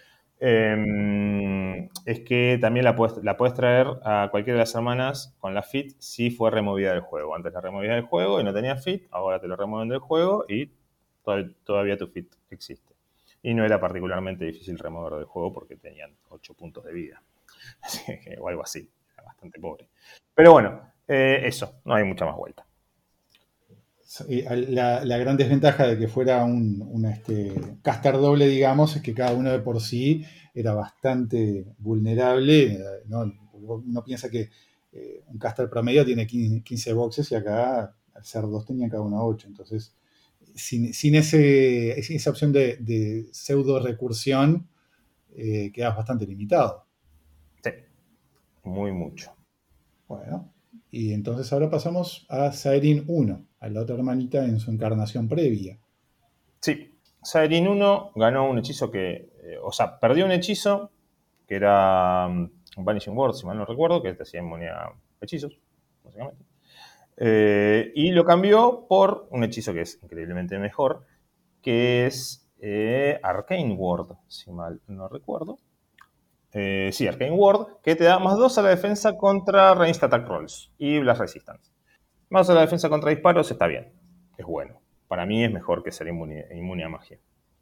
Eh, es que también la puedes, la puedes traer a cualquiera de las hermanas con la F I T si fue removida del juego. Antes la removías del juego y no tenía F I T, ahora te lo remueven del juego y todavía tu F I T existe. Y no era particularmente difícil remover del juego porque tenían ocho puntos de vida. Así que, o algo así, era bastante pobre. Pero bueno, eh, eso, no hay mucha más vuelta. La, la gran desventaja de que fuera un, un este, caster doble, digamos, es que cada uno de por sí era bastante vulnerable, ¿no? Uno piensa que eh, un caster promedio tiene quince boxes y acá, al ser dos, tenían cada uno ocho. Entonces, sin, sin ese, esa opción de, de pseudo recursión, eh, quedas bastante limitado. Sí, muy mucho. Bueno, y entonces ahora pasamos a Saerin uno, a la otra hermanita en su encarnación previa. Sí, Saerin uno ganó un hechizo que, eh, o sea, perdió un hechizo que era um, Vanishing Word, si mal no recuerdo, que te hacía inmune a hechizos, básicamente. Eh, y lo cambió por un hechizo que es increíblemente mejor, que es eh, Arcane Word, si mal no recuerdo. Eh, sí, Arcane Word, que te da más dos a la defensa contra Ranged Attack Rolls y Blast Resistance. Más a la defensa contra disparos está bien, es bueno. Para mí es mejor que ser inmune, inmune a magia.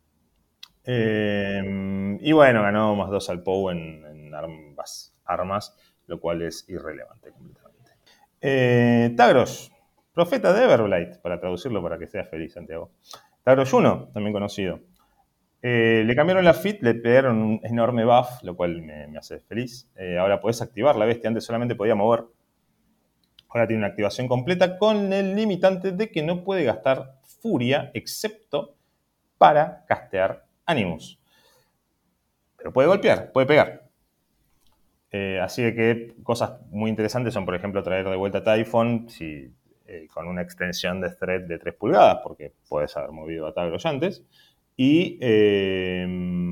Eh, y bueno, ganó más dos al P O W en, en ambas armas, lo cual es irrelevante completamente. Eh, Tagros, profeta de Everblight, para traducirlo para que seas feliz, Santiago. Tagros uno, también conocido. Eh, le cambiaron la fit, le pegaron un enorme buff, lo cual me, me hace feliz. Eh, ahora podés activar la bestia, antes solamente podía mover. Ahora tiene una activación completa con el limitante de que no puede gastar furia, excepto para castear Animus. Pero puede golpear, puede pegar. Eh, así que cosas muy interesantes son, por ejemplo, traer de vuelta a Typhon si, eh, con una extensión de thread de tres pulgadas, porque puedes haber movido a Tagros antes. Y eh,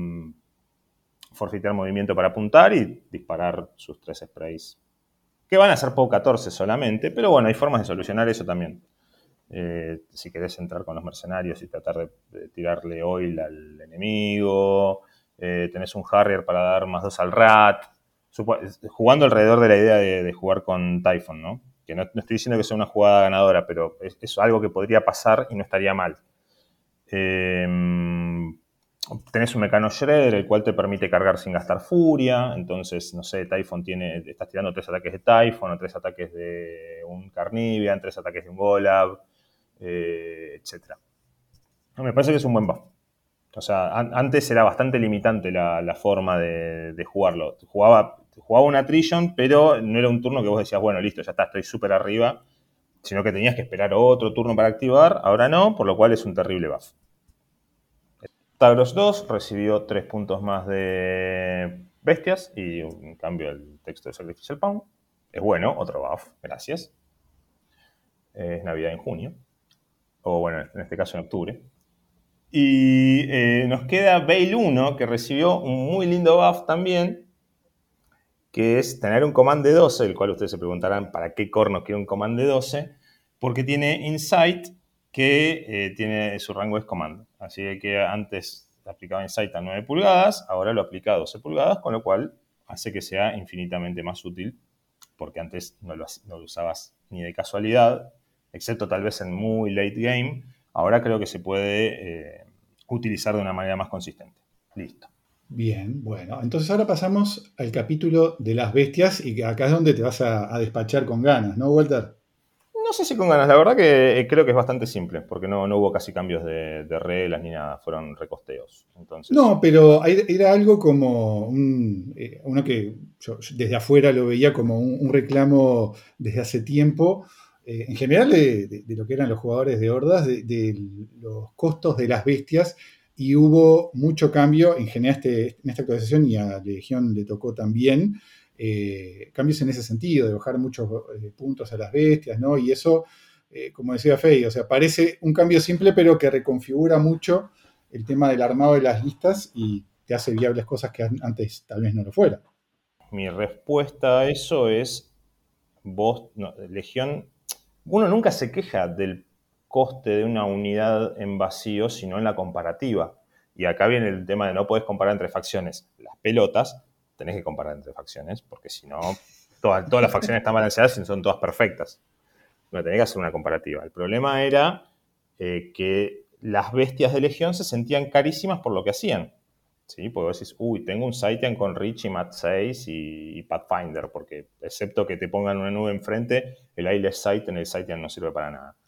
forfeitear movimiento para apuntar y disparar sus tres sprays, que van a ser P O W catorce solamente, pero bueno, hay formas de solucionar eso también. Eh, si querés entrar con los mercenarios y tratar de, de tirarle oil al enemigo, eh, tenés un Harrier para dar más dos al Rat, Supo- jugando alrededor de la idea de, de jugar con Typhon, ¿no? Que no, no estoy diciendo que sea una jugada ganadora, pero es, es algo que podría pasar y no estaría mal. Eh, tenés un Mecano Shredder, el cual te permite cargar sin gastar furia. Entonces, no sé, Typhon tiene, estás tirando tres ataques de Typhon, o tres ataques de un Carnivean, tres ataques de un Golab, eh, etcétera. Me parece que es un buen buff. O sea, an- antes era bastante limitante la, la forma de, de jugarlo. Jugaba, jugaba una Attrition, pero no era un turno que vos decías, bueno, listo, ya está, estoy súper arriba, sino que tenías que esperar otro turno para activar. Ahora no, por lo cual es un terrible buff. Tagros dos recibió tres puntos más de bestias y en cambio el texto de Sacrificial Pound. Es bueno, otro buff, gracias. Es Navidad en junio. O bueno, en este caso en octubre. Y eh, nos queda Veil uno, que recibió un muy lindo buff también, que es tener un command de doce, el cual ustedes se preguntarán para qué corno quiere un command de doce, porque tiene Insight, que eh, tiene su rango es command. Así que antes aplicaba Insight a nueve pulgadas, ahora lo aplica a doce pulgadas, con lo cual hace que sea infinitamente más útil, porque antes no lo, no lo usabas ni de casualidad, excepto tal vez en muy late game. Ahora creo que se puede eh, utilizar de una manera más consistente. Listo. Bien, bueno, entonces ahora pasamos al capítulo de las bestias y acá es donde te vas a, a despachar con ganas, ¿no, Walter? No sé si con ganas, la verdad que creo que es bastante simple, porque no, no hubo casi cambios de, de reglas ni nada, fueron recosteos. Entonces, No, pero era algo como un, eh, uno que yo desde afuera lo veía como un, un reclamo desde hace tiempo, eh, en general de, de- de lo que eran los jugadores de hordas, de, de los costos de las bestias, y hubo mucho cambio en general este- en esta actualización, y a Legión le tocó también, eh, cambios en ese sentido, de bajar muchos eh, puntos a las bestias, ¿no? Y eso, eh, como decía Fey, o sea, parece un cambio simple, pero que reconfigura mucho el tema del armado de las listas y te hace viables cosas que antes tal vez no lo fueran. mi respuesta a eso es, vos, no, Legión, uno nunca se queja del coste de una unidad en vacío, sino en la comparativa. Y acá viene el tema de no podés comparar entre facciones. Las pelotas tenés que comparar entre facciones, porque si no, todas, todas las facciones están balanceadas y son todas perfectas. No tenés que hacer una comparativa. El problema era eh, que las bestias de Legión se sentían carísimas por lo que hacían. ¿Sí? Porque vos decís, uy, tengo un Saitian con Reach y Mat seis y, y Pathfinder, porque excepto que te pongan una nube enfrente, el Eyeless Sight en el Saitian no sirve para nada.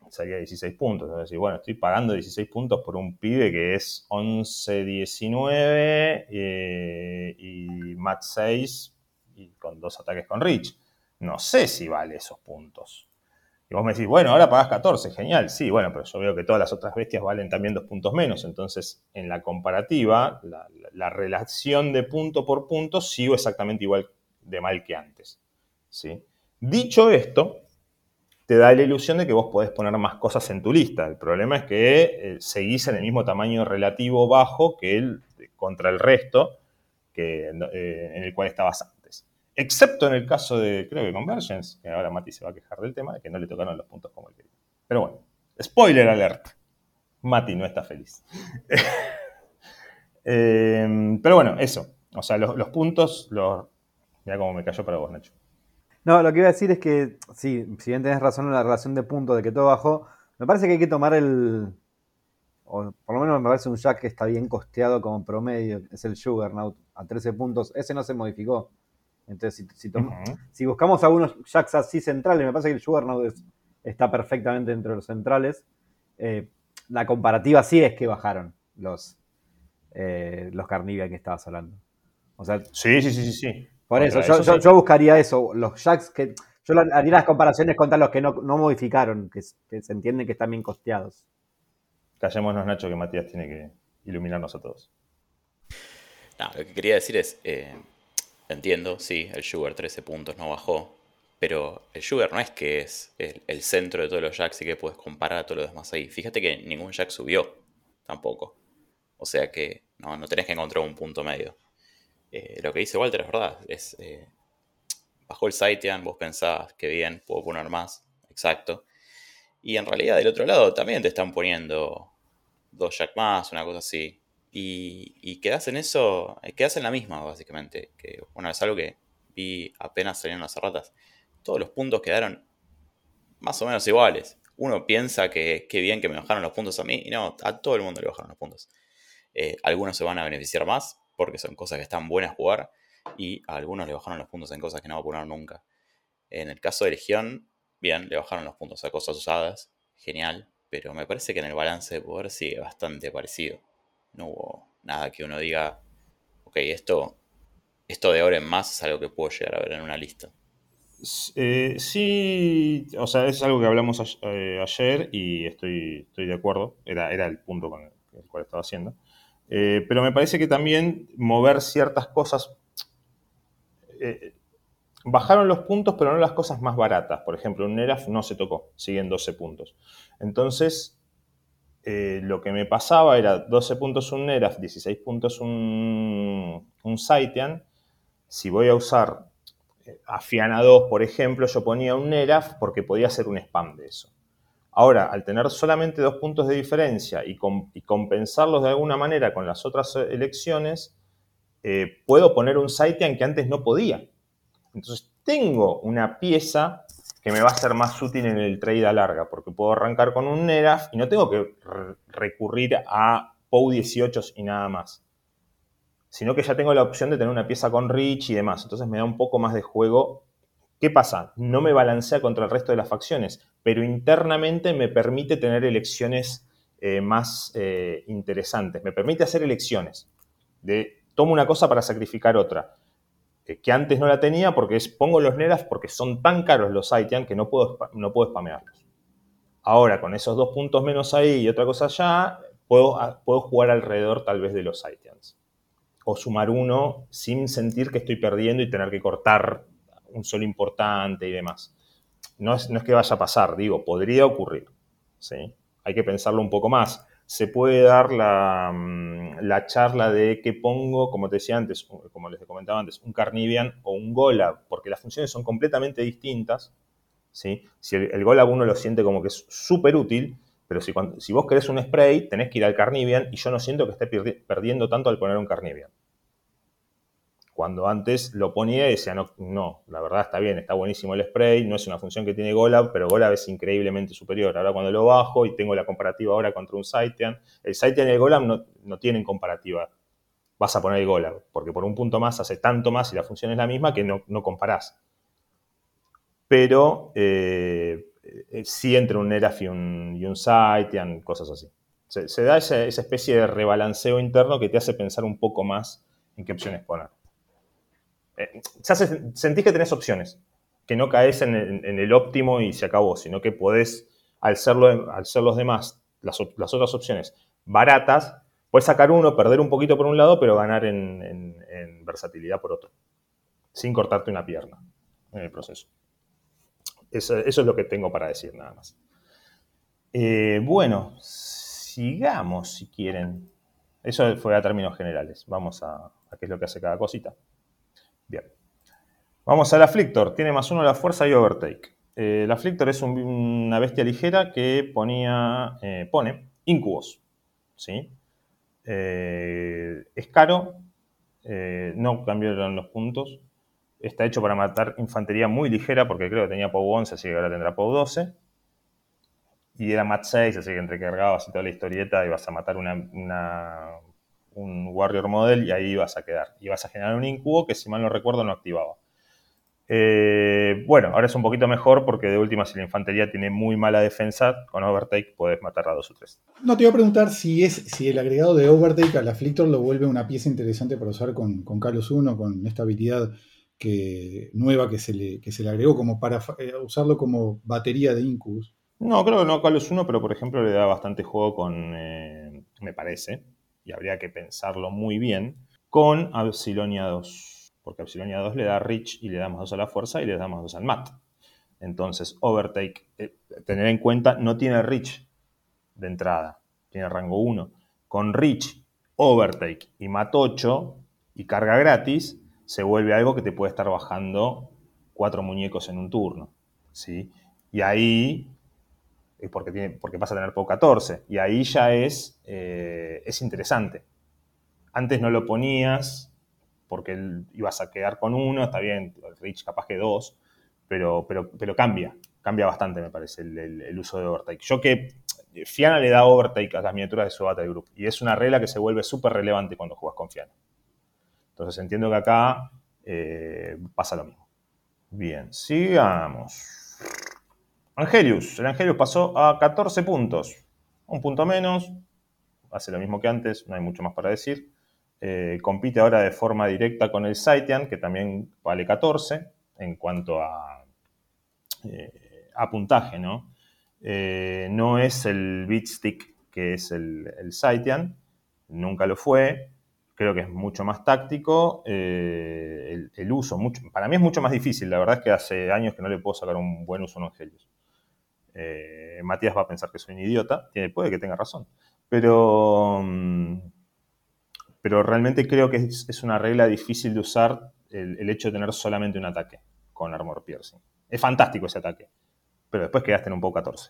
salía dieciséis puntos. Entonces, decir, bueno, estoy pagando dieciséis puntos por un pibe que es once diecinueve eh, y Mat seis y con dos ataques con Reach. No sé si vale esos puntos. Y vos me decís, bueno, ahora pagás catorce, genial. Sí, bueno, pero yo veo que todas las otras bestias valen también dos puntos menos. Entonces, en la comparativa, la, la, la relación de punto por punto sigo exactamente igual de mal que antes, ¿sí? Dicho esto, te da la ilusión de que vos podés poner más cosas en tu lista. El problema es que eh, seguís en el mismo tamaño relativo bajo que el, contra el resto que, eh, en el cual estabas antes. Excepto en el caso de, creo que Convergence, que ahora Mati se va a quejar del tema, de que no le tocaron los puntos como él quería. Pero bueno, spoiler alert. Mati no está feliz. eh, pero bueno, eso. O sea, los, los puntos, los... Mirá cómo me cayó para vos, Nacho. No, lo que iba a decir es que, sí, si bien tenés razón en la relación de puntos de que todo bajó, me parece que hay que tomar el, o por lo menos me parece un jack que está bien costeado como promedio, es el Juggernaut, a trece puntos, ese no se modificó. Entonces, si, si, tom- uh-huh. si buscamos algunos jacks así centrales, me parece que el Juggernaut es, está perfectamente entre los centrales. Eh, la comparativa sí es que bajaron los, eh, los Carnivian que estabas hablando. O sea, sí, sí, sí, sí, sí. Por eso, yo, eso yo, sí. yo buscaría eso, los jacks que... Yo haría las comparaciones contra los que no, no modificaron, que, que se entiende que están bien costeados. Callémonos, Nacho, que Matías tiene que iluminarnos a todos. No, lo que quería decir es, eh, entiendo, sí, el Sugar trece puntos no bajó, pero el Sugar no es que es el, el centro de todos los jacks y que puedes comparar a todos los demás ahí. Fíjate que ningún jack subió, tampoco. O sea que no, no tenés que encontrar un punto medio. Eh, lo que dice Walter es verdad, es, eh, bajó el Saitian, vos pensás que bien, puedo poner más, exacto. Y en realidad del otro lado también te están poniendo dos jack más, una cosa así. Y, y quedás en eso, quedás en la misma básicamente. Que bueno, es algo que vi apenas salieron las ratas. Todos los puntos quedaron más o menos iguales. Uno piensa que, que bien que me bajaron los puntos a mí, y no, a todo el mundo le bajaron los puntos. Eh, algunos se van a beneficiar más, porque son cosas que están buenas jugar, y a algunos le bajaron los puntos en cosas que no va a poner nunca. En el caso de Legión, bien, le bajaron los puntos a cosas usadas, genial, pero me parece que en el balance de poder sigue bastante parecido. No hubo nada que uno diga, ok, esto, esto de ahora en más es algo que puedo llegar a ver en una lista. Eh, sí, o sea, es algo que hablamos a, eh, ayer y estoy, estoy de acuerdo, era, era el punto con el, el cual estaba haciendo. Eh, pero me parece que también mover ciertas cosas, eh, bajaron los puntos, pero no las cosas más baratas. Por ejemplo, un Neraf no se tocó, siguen doce puntos. Entonces, eh, lo que me pasaba era doce puntos un Neraf, dieciséis puntos un, un Saitian. Si voy a usar a Fianna dos, por ejemplo, yo ponía un Neraf porque podía hacer un spam de eso. Ahora, al tener solamente dos puntos de diferencia y, com- y compensarlos de alguna manera con las otras elecciones, eh, puedo poner un Saitian que antes no podía. Entonces, tengo una pieza que me va a ser más útil en el trade a larga, porque puedo arrancar con un Neraf y no tengo que re- recurrir a P O W dieciocho y nada más, sino que ya tengo la opción de tener una pieza con Reach y demás. Entonces me da un poco más de juego. ¿Qué pasa? No me balancea contra el resto de las facciones, pero internamente me permite tener elecciones eh, más eh, interesantes. Me permite hacer elecciones. De, tomo una cosa para sacrificar otra, eh, que antes no la tenía porque es, pongo los Neraf porque son tan caros los Saitian que no puedo, no puedo spamearlos. Ahora, con esos dos puntos menos ahí y otra cosa allá, puedo, puedo jugar alrededor tal vez de los Saitians. O sumar uno sin sentir que estoy perdiendo y tener que cortar un solo importante y demás. No es, no es que vaya a pasar, digo, podría ocurrir, ¿sí? Hay que pensarlo un poco más. Se puede dar la, la charla de qué pongo, como te decía antes, como les comentaba antes, un Carnivian o un Golab, porque las funciones son completamente distintas, ¿sí? Si el, el Golab uno lo siente como que es súper útil, pero si, cuando, si vos querés un spray, tenés que ir al Carnivian y yo no siento que esté perdi- perdiendo tanto al poner un Carnivian. Cuando antes lo ponía y decía, no, no, la verdad está bien, está buenísimo el spray, no es una función que tiene Golab, pero Golab es increíblemente superior. Ahora cuando lo bajo y tengo la comparativa ahora contra un Saitian, el Saitian y el Golab no, no tienen comparativa. Vas a poner el Golab, porque por un punto más hace tanto más y la función es la misma que no, no comparás. Pero... Eh, eh, sí entre un Neraf y un, y un Saitian, cosas así. Se, se da esa, esa especie de rebalanceo interno que te hace pensar un poco más en qué opciones poner. Eh, se hace, sentís que tenés opciones, que no caes en el, en el óptimo y se acabó, sino que podés, al ser, lo, al ser los demás, las, las otras opciones baratas, puedes sacar uno, perder un poquito por un lado, pero ganar en, en, en versatilidad por otro, sin cortarte una pierna en el proceso. Eso, eso es lo que tengo para decir, nada más. Eh, bueno, sigamos si quieren. Eso fue a términos generales. Vamos a, a qué es lo que hace cada cosita. Bien. Vamos al Afflictor. Tiene más uno la fuerza y overtake. Eh, el Afflictor es un, una bestia ligera que ponía, eh, pone incubos. ¿Sí? Eh, es caro. Eh, no cambiaron los puntos. Está hecho para matar infantería muy ligera, porque creo que tenía P O W once, así que ahora tendrá P O W doce. Y era Mat seis, así que entre cargabas y toda la historieta ibas a matar una, una, un Warrior Model y ahí ibas a quedar. Ibas a generar un incubo que, si mal no recuerdo, no activaba. Eh, bueno, ahora es un poquito mejor porque de última, si la infantería tiene muy mala defensa, con Overtake podés matar a dos o tres. No, te iba a preguntar si es si el agregado de Overtake al Afflictor lo vuelve una pieza interesante para usar con, con Kalos uno, con esta habilidad que, nueva que se, le, que se le agregó, como para eh, usarlo como batería de Incubus. No, creo que no Kalos uno, pero por ejemplo le da bastante juego con, eh, me parece, y habría que pensarlo muy bien, con Absilonia dos. Porque Absilonia dos le da Reach y le da más dos a la fuerza y le da más dos al Mat. Entonces, Overtake, eh, tener en cuenta, no tiene Reach de entrada, tiene rango uno. Con Reach, Overtake y Mat ocho y carga gratis, se vuelve algo que te puede estar bajando cuatro muñecos en un turno, ¿sí? Y ahí, porque, tiene, porque pasa a tener P O W catorce, y ahí ya es, eh, es interesante. Antes no lo ponías porque ibas a quedar con uno, está bien, Reach capaz que dos, pero, pero, pero cambia, cambia bastante, me parece, el, el, el uso de Overtake. Yo que Fianna le da Overtake a las miniaturas de su Battle Group, y es una regla que se vuelve súper relevante cuando juegas con Fianna. Entonces entiendo que acá eh, pasa lo mismo. Bien, sigamos. Angelius. El Angelius pasó a catorce puntos. Un punto menos. Hace lo mismo que antes, no hay mucho más para decir. Eh, compite ahora de forma directa con el Saitian, que también vale catorce en cuanto a, eh, a puntaje, ¿no? Eh, no es el Beatstick que es el, el Saitian, nunca lo fue. Creo que es mucho más táctico. Eh, el, el uso, mucho, para mí es mucho más difícil. La verdad es que hace años que no le puedo sacar un buen uso a un Angelius. Eh, Matías va a pensar que soy un idiota. Tiene, puede que tenga razón. Pero... Um, Pero realmente creo que es, es una regla difícil de usar el, el hecho de tener solamente un ataque con Armor Piercing. Es fantástico ese ataque, pero después quedaste en un P O W catorce.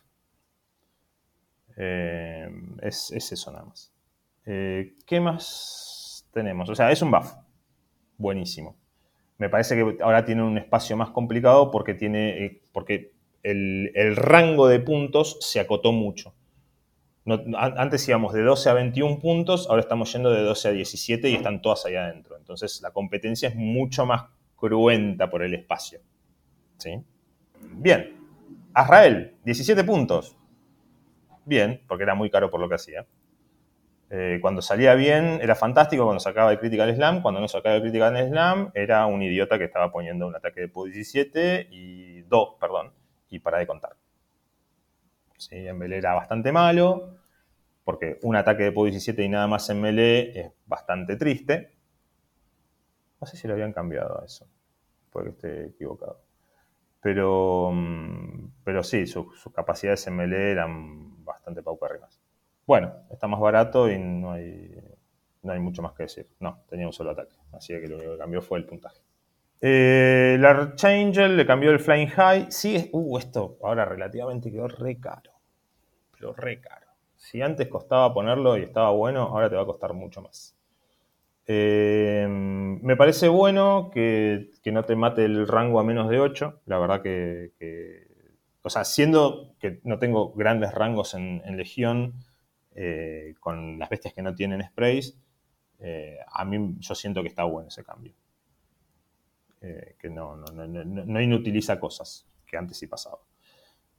Eh, es, es eso nada más. Eh, ¿Qué más tenemos? O sea, es un buff. Buenísimo. Me parece que ahora tiene un espacio más complicado porque, tiene, eh, porque el, el rango de puntos se acotó mucho. No, antes íbamos de doce a veintiún puntos, ahora estamos yendo de doce a diecisiete y están todas ahí adentro. Entonces la competencia es mucho más cruenta por el espacio. ¿Sí? Bien. Azrael, diecisiete puntos. Bien, porque era muy caro por lo que hacía. Eh, cuando salía bien era fantástico, cuando sacaba el Critical Slam. Cuando no sacaba el Critical Slam era un idiota que estaba poniendo un ataque de P O W diecisiete y dos, perdón, y para de contar. Sí, en melee era bastante malo, porque un ataque de P O W diecisiete y nada más en melee es bastante triste. No sé si lo habían cambiado a eso, puede que esté equivocado. Pero, pero sí, su, sus capacidades en melee eran bastante paupérrimas. Bueno, está más barato y no hay, no hay mucho más que decir. No, tenía un solo ataque, así que lo único que cambió fue el puntaje. Eh, el Archangel le cambió el Flying High. Sí, uh, esto ahora relativamente quedó re caro. Pero re caro. Si antes costaba ponerlo y estaba bueno, ahora te va a costar mucho más. Eh, me parece bueno que, que no te mate el rango a menos de ocho. La verdad que, que o sea, siendo que no tengo grandes rangos en, en Legión, eh, con las bestias que no tienen sprays, eh, a mí yo siento que está bueno ese cambio. Eh, que no, no, no, no, no inutiliza cosas, que antes sí pasaba.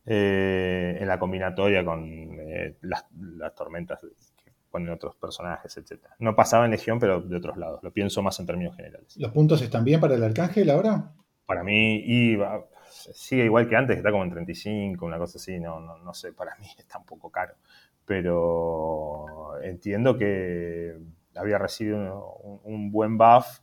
eh, en la combinatoria con eh, las, las tormentas que ponen otros personajes, etcétera. No pasaba en Legión, pero de otros lados. Lo pienso más en términos generales. ¿Los puntos están bien para el Arcángel ahora? Para mí, iba, sigue igual que antes, que está como en treinta y cinco, una cosa así, no, no, no sé, para mí está un poco caro. Pero entiendo que había recibido un, un buen buff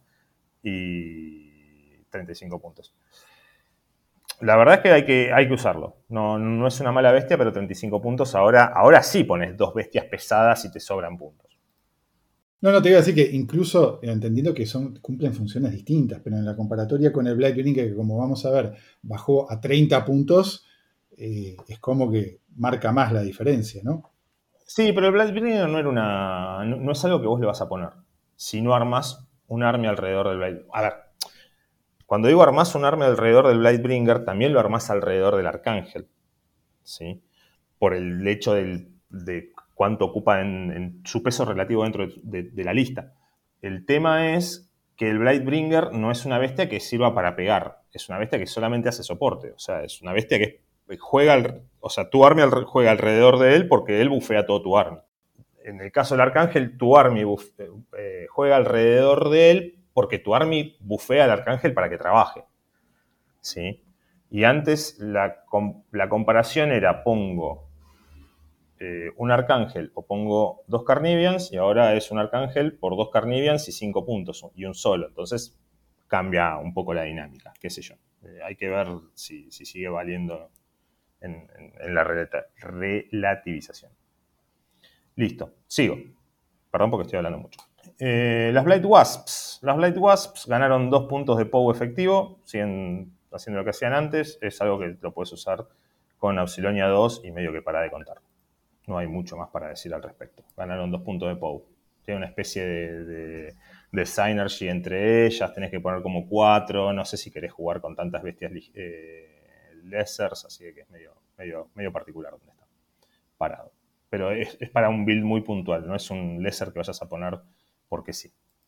y treinta y cinco puntos. La verdad es que hay que, hay que usarlo. No, no es una mala bestia, pero treinta y cinco puntos. Ahora, ahora sí pones dos bestias pesadas y te sobran puntos. No, no, te iba a decir que incluso, entendiendo que son, cumplen funciones distintas, pero en la comparatoria con el Blightbringer, que como vamos a ver, bajó a treinta puntos, eh, es como que marca más la diferencia, ¿no? Sí, pero el Blightbringer no era una. No, no es algo que vos le vas a poner. Si no armás un army alrededor del Blightbringer. A ver, cuando digo armás un army alrededor del Blightbringer, también lo armás alrededor del Arcángel. ¿Sí? Por el hecho del, de cuánto ocupa en, en su peso relativo dentro de, de, de la lista. El tema es que el Blightbringer no es una bestia que sirva para pegar. Es una bestia que solamente hace soporte. O sea, es una bestia que juega, al, o sea, tu army juega alrededor de él porque él bufea todo tu army. En el caso del Arcángel, tu army buf, eh, juega alrededor de él porque tu army bufea al Arcángel para que trabaje. ¿Sí? Y antes la, la comparación era pongo eh, un Arcángel o pongo dos Carnivians y ahora es un Arcángel por dos Carnivians y cinco puntos y un solo. Entonces cambia un poco la dinámica, qué sé yo. Eh, hay que ver si, si sigue valiendo en, en, en la relata, relativización. Listo, sigo. Perdón porque estoy hablando mucho. Eh, las Blight Wasps. Las Blight Wasps ganaron dos puntos de P O W efectivo, siguen haciendo lo que hacían antes. Es algo que lo puedes usar con Auxilonia dos y medio que para de contar. No hay mucho más para decir al respecto. Ganaron dos puntos de P O W. Tiene una especie de, de, de synergy entre ellas. Tenés que poner como cuatro. No sé si querés jugar con tantas bestias eh, lessers, así que es medio, medio, medio particular donde está parado. Pero es, es para un build muy puntual. No es un lesser que vayas a poner porque sí.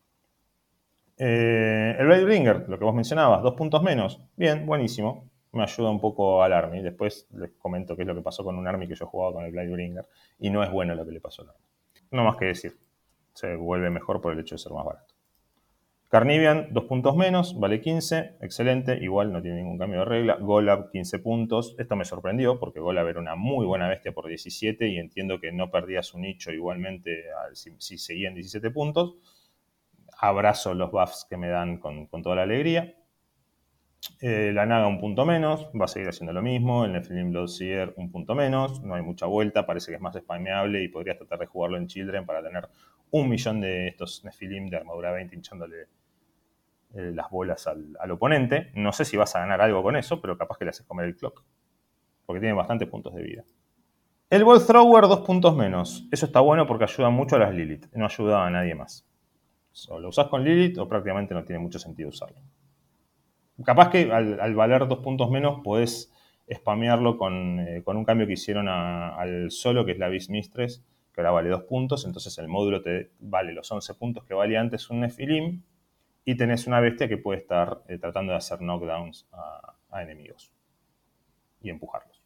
Eh, el Blightbringer, lo que vos mencionabas, dos puntos menos. Bien, buenísimo. Me ayuda un poco al Army. Después les comento qué es lo que pasó con un Army que yo jugaba con el Blightbringer. Y no es bueno lo que le pasó al Army. No más que decir. Se vuelve mejor por el hecho de ser más barato. Carnivian, dos puntos menos, vale quince. Excelente, igual no tiene ningún cambio de regla. Golab, quince puntos. Esto me sorprendió porque Golab era una muy buena bestia por diecisiete y entiendo que no perdía su nicho igualmente si, si seguían diecisiete puntos. Abrazo los buffs que me dan con, con toda la alegría. Eh, la Naga un punto menos, va a seguir haciendo lo mismo. El Nephilim Bloodseer un punto menos, no hay mucha vuelta, parece que es más spameable y podrías tratar de jugarlo en Children para tener un millón de estos Nephilim de armadura veinte hinchándole eh, las bolas al, al oponente. No sé si vas a ganar algo con eso, pero capaz que le haces comer el clock, porque tiene bastantes puntos de vida. El Ball Thrower dos puntos menos, eso está bueno porque ayuda mucho a las Lilith, no ayuda a nadie más. O lo usás con Lilith o prácticamente no tiene mucho sentido usarlo. Capaz que al, al valer dos puntos menos podés spamearlo con, eh, con un cambio que hicieron a, al solo, que es la Beast Mistress, que ahora vale dos puntos. Entonces el módulo te vale los once puntos que valía antes un Nephilim y tenés una bestia que puede estar eh, tratando de hacer knockdowns a, a enemigos y empujarlos.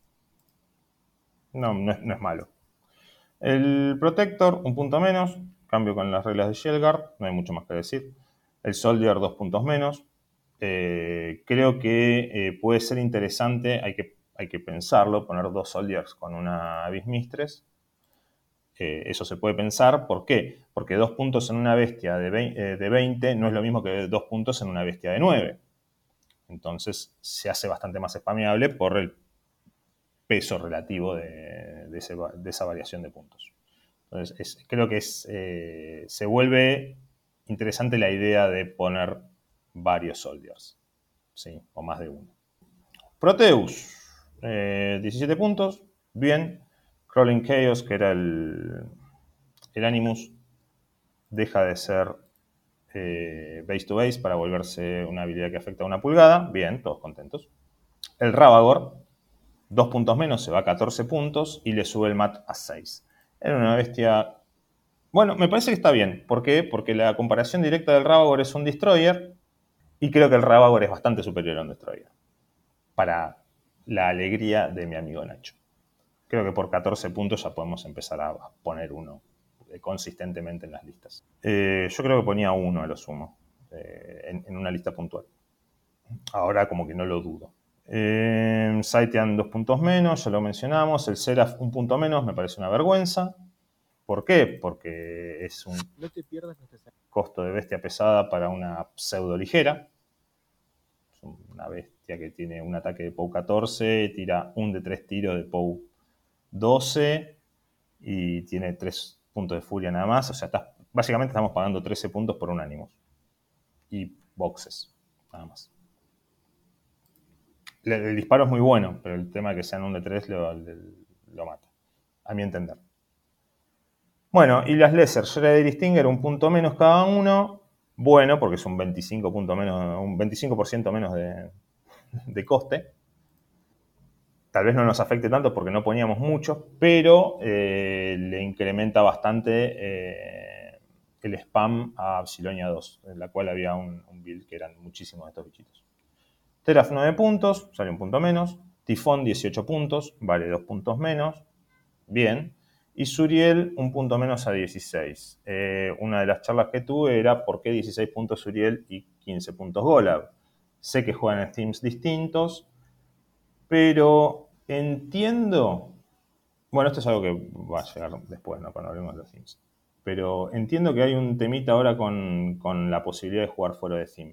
No, no es, no es malo. El Protector, un punto menos. Cambio con las reglas de Shelgar, no hay mucho más que decir. El Soldier, dos puntos menos. Eh, creo que eh, puede ser interesante, hay que, hay que pensarlo, poner dos Soldiers con una Beast Mistress. Eh, eso se puede pensar. ¿Por qué? Porque dos puntos en una bestia de veinte, eh, de veinte no es lo mismo que dos puntos en una bestia de nueve. Entonces se hace bastante más spameable por el peso relativo de, de, ese, de esa variación de puntos. Entonces es, creo que es, eh, se vuelve interesante la idea de poner varios Soldiers, ¿sí? O más de uno. Proteus, eh, diecisiete puntos, bien. Crawling Chaos, que era el, el Animus, deja de ser eh, base to base para volverse una habilidad que afecta a una pulgada, bien, todos contentos. El Ravagor, dos puntos menos, se va a catorce puntos y le sube el mat a seis. Era una bestia... Bueno, me parece que está bien. ¿Por qué? Porque la comparación directa del Ravagor es un Destroyer y creo que el Ravagor es bastante superior a un Destroyer para la alegría de mi amigo Nacho. Creo que por catorce puntos ya podemos empezar a poner uno consistentemente en las listas. Eh, yo creo que ponía uno a lo sumo, eh, en, en una lista puntual. Ahora como que no lo dudo. Eh, Saitian dos puntos menos, ya lo mencionamos. El Seraph un punto menos, me parece una vergüenza. ¿Por qué? Porque es un No te pierdas costo de bestia pesada para una pseudo ligera. Es una bestia que tiene un ataque de P O W catorce, tira un de tres tiros de P O W doce y tiene tres puntos de furia nada más. O sea, está, básicamente estamos pagando trece puntos por un Animus. Y boxes, nada más. El, el disparo es muy bueno, pero el tema de que sean un de tres lo, lo, lo mata, a mi entender. Bueno, y las Lesser Shredder y Stinger, un punto menos cada uno. Bueno, porque es un veinticinco por ciento menos, un veinticinco por ciento menos de, de coste. Tal vez no nos afecte tanto porque no poníamos mucho, pero eh, le incrementa bastante eh, el spam a Psilonia dos, en la cual había un, un build que eran muchísimos de estos bichitos. Teraf nueve puntos, sale un punto menos. Tifón dieciocho puntos, vale dos puntos menos. Bien. Y Zuriel un punto menos a dieciséis. Eh, una de las charlas que tuve era por qué dieciséis puntos Zuriel y quince puntos Golab. Sé que juegan en themes distintos, pero entiendo... Bueno, esto es algo que va a llegar después, ¿no? Cuando hablemos de los themes. Pero entiendo que hay un temita ahora con, con la posibilidad de jugar fuera de theme.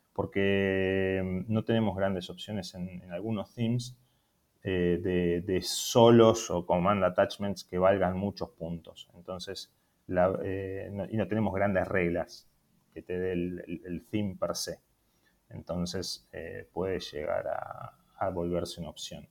Porque no tenemos grandes opciones en, en algunos themes eh, de, de solos o command attachments que valgan muchos puntos. Entonces, la, eh, no, y no tenemos grandes reglas que te dé el, el, el theme per se. Entonces, eh, puede llegar a, a volverse una opción.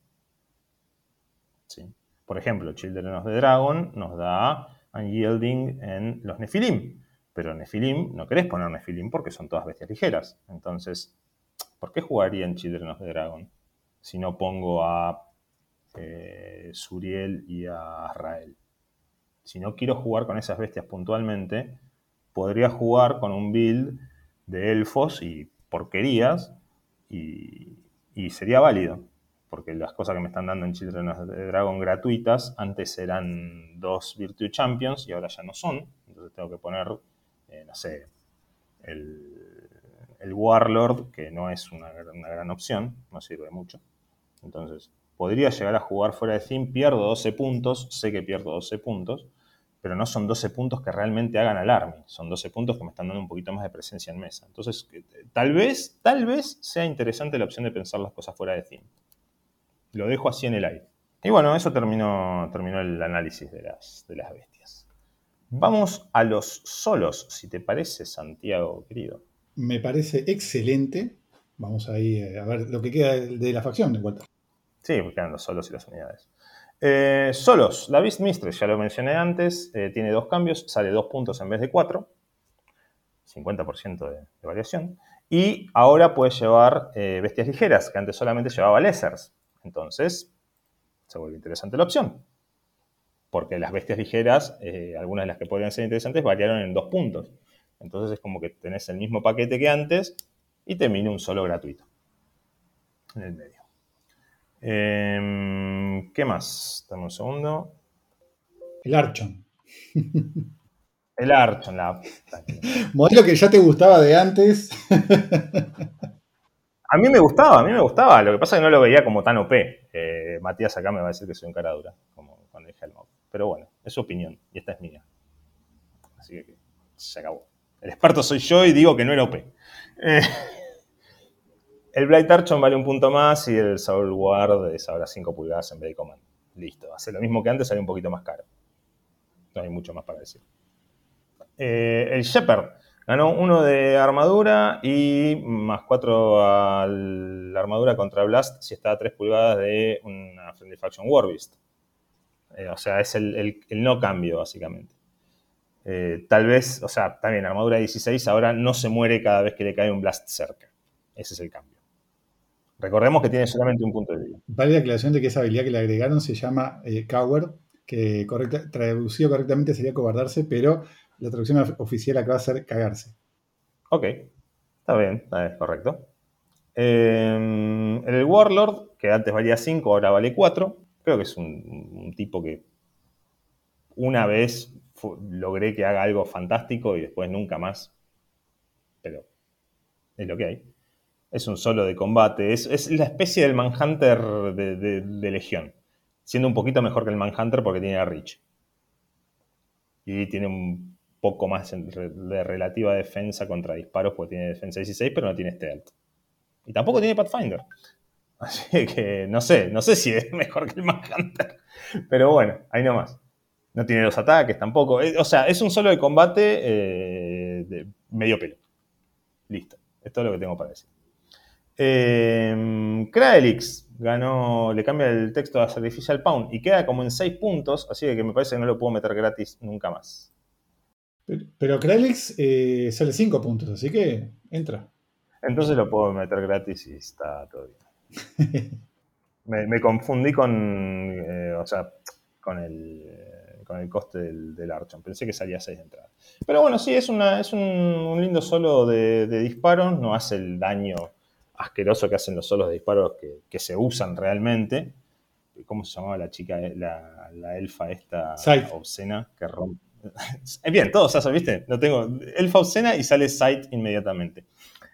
¿Sí? Por ejemplo, Children of the Dragon nos da Unyielding en los Nephilim. Pero Nephilim, no querés poner Nephilim porque son todas bestias ligeras. Entonces, ¿por qué jugaría en Children of the Dragon si no pongo a eh, Zuriel y a Azrael? Si no quiero jugar con esas bestias puntualmente, podría jugar con un build de elfos y porquerías y, y sería válido. Porque las cosas que me están dando en Children of the Dragon gratuitas, antes eran dos Virtue Champions y ahora ya no son. Entonces tengo que poner... Eh, no sé, el, el Warlord, que no es una, una gran opción, no sirve mucho. Entonces, podría llegar a jugar fuera de theme, pierdo doce puntos, sé que pierdo doce puntos, pero no son doce puntos que realmente hagan al army, son doce puntos que me están dando un poquito más de presencia en mesa. Entonces, tal vez, tal vez sea interesante la opción de pensar las cosas fuera de theme. Lo dejo así en el aire. Y bueno, eso terminó, terminó el análisis de las, de las bestias. Vamos a los solos, si te parece, Santiago, querido. Me parece excelente. Vamos ahí a ver lo que queda de la facción de vuelta. Sí, porque quedan los solos y las unidades. Eh, solos, la Beast Mistress, ya lo mencioné antes, eh, tiene dos cambios, sale dos puntos en vez de cuatro, cincuenta por ciento de, de variación. Y ahora puede llevar eh, bestias ligeras, que antes solamente llevaba lessers. Entonces, se vuelve interesante la opción. Porque las bestias ligeras, eh, algunas de las que podrían ser interesantes, variaron en dos puntos. Entonces es como que tenés el mismo paquete que antes y te viene un solo gratuito en el medio. Eh, ¿Qué más? Dame un segundo. El Archon. El Archon. La... Modelo que ya te gustaba de antes. A mí me gustaba, a mí me gustaba. Lo que pasa es que no lo veía como tan O P. Eh, Matías acá me va a decir que soy un cara dura, como con el Helmut. Pero bueno, es su opinión y esta es mía. Así que se acabó. El experto soy yo y digo que no era O P. Eh, el Blight Archon vale un punto más y el Soul Guard es ahora cinco pulgadas en vez de Command. Listo, hace lo mismo que antes, sale un poquito más caro. No hay mucho más para decir. Eh, el Shepherd ganó uno de armadura y más cuatro a la armadura contra Blast si está a tres pulgadas de una Friendly Faction Warbeast. Eh, o sea, es el, el, el no cambio, básicamente. Eh, tal vez, o sea, también armadura dieciséis ahora no se muere cada vez que le cae un blast cerca. Ese es el cambio. Recordemos que tiene solamente un punto de vida. Vale la aclaración de que esa habilidad que le agregaron se llama eh, Coward, que correcta, traducido correctamente sería cobardarse, pero la traducción oficial acá va a ser cagarse. Ok, está bien, está bien, correcto. Eh, el Warlord, que antes valía cinco, ahora vale cuatro. Creo que es un, un tipo que una vez fu- logré que haga algo fantástico y después nunca más. Pero es lo que hay. Es un solo de combate. Es, es la especie del Manhunter de, de, de Legión. Siendo un poquito mejor que el Manhunter porque tiene a Reach. Y tiene un poco más de relativa defensa contra disparos porque tiene defensa dieciséis, pero no tiene stealth. Y tampoco tiene Pathfinder. Así que no sé, no sé si es mejor que el Manhunter. Pero bueno, ahí nomás. No tiene los ataques tampoco. O sea, es un solo de combate eh, de medio pelo. Listo. Es todo lo que tengo para decir. Eh, Kraelix ganó, le cambia el texto a Sacrificial Pound y queda como en seis puntos, así que me parece que no lo puedo meter gratis nunca más. Pero, pero Kralix eh, sale cinco puntos, así que entra. Entonces lo puedo meter gratis y está todo bien. me, me confundí con, eh, o sea, con el, eh, con el coste del, del Archon. Pensé que salía seis de entrada. Pero bueno, sí, es, una, es un, un lindo solo de, de disparos. No hace el daño asqueroso que hacen los solos de disparos que, que se usan realmente. ¿Cómo se llamaba la chica, la, la elfa esta Sight. obscena que rompe? Bien, todos hacen, ¿viste? No tengo elfa obscena y sale Sight inmediatamente.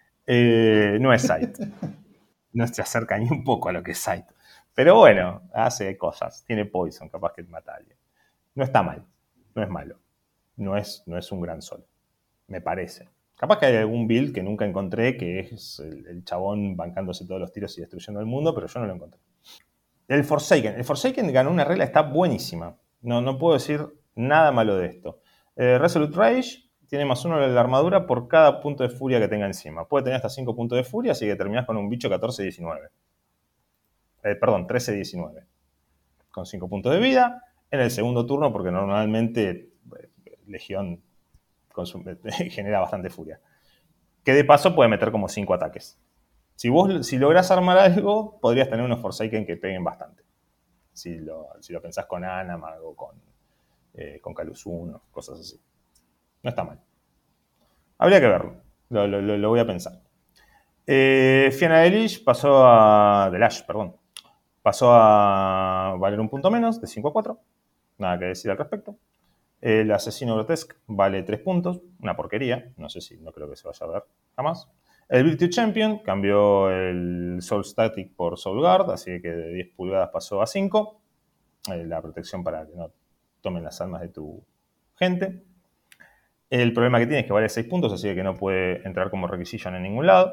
Eh, no es Sight. No se acerca ni un poco a lo que es Sight. Pero bueno, hace cosas. Tiene poison, capaz que mata a alguien. No está mal. No es malo. No es, no es un gran solo. Me parece. Capaz que hay algún build que nunca encontré que es el, el chabón bancándose todos los tiros y destruyendo el mundo, pero yo no lo encontré. El Forsaken. El Forsaken ganó una regla, está buenísima. No, no puedo decir nada malo de esto. Eh, Resolute Rage tiene más uno de la armadura por cada punto de furia que tenga encima. Puede tener hasta cinco puntos de furia, así que terminás con un bicho catorce diecinueve. Eh, perdón, trece diecinueve. Con cinco puntos de vida. En el segundo turno, porque normalmente eh, Legión consume, genera bastante furia. Que de paso puede meter como cinco ataques. Si vos si lográs armar algo, podrías tener unos Forsaken que peguen bastante. Si lo, si lo pensás con Anamag o con, eh, con Calus uno, cosas así. No está mal. Habría que verlo. Lo, lo, lo voy a pensar. Eh, Fianna de Lich pasó a... De Lash, perdón. Pasó a valer un punto menos, de cinco a cuatro. Nada que decir al respecto. El Asesino Grotesque vale tres puntos. Una porquería. No sé si, no creo que se vaya a ver jamás. El Virtue Champion cambió el Soul Static por Soul Guard, así que de diez pulgadas pasó a cinco. Eh, la protección para que no tomen las almas de tu gente. El problema que tiene es que vale seis puntos, así que no puede entrar como requisition en ningún lado.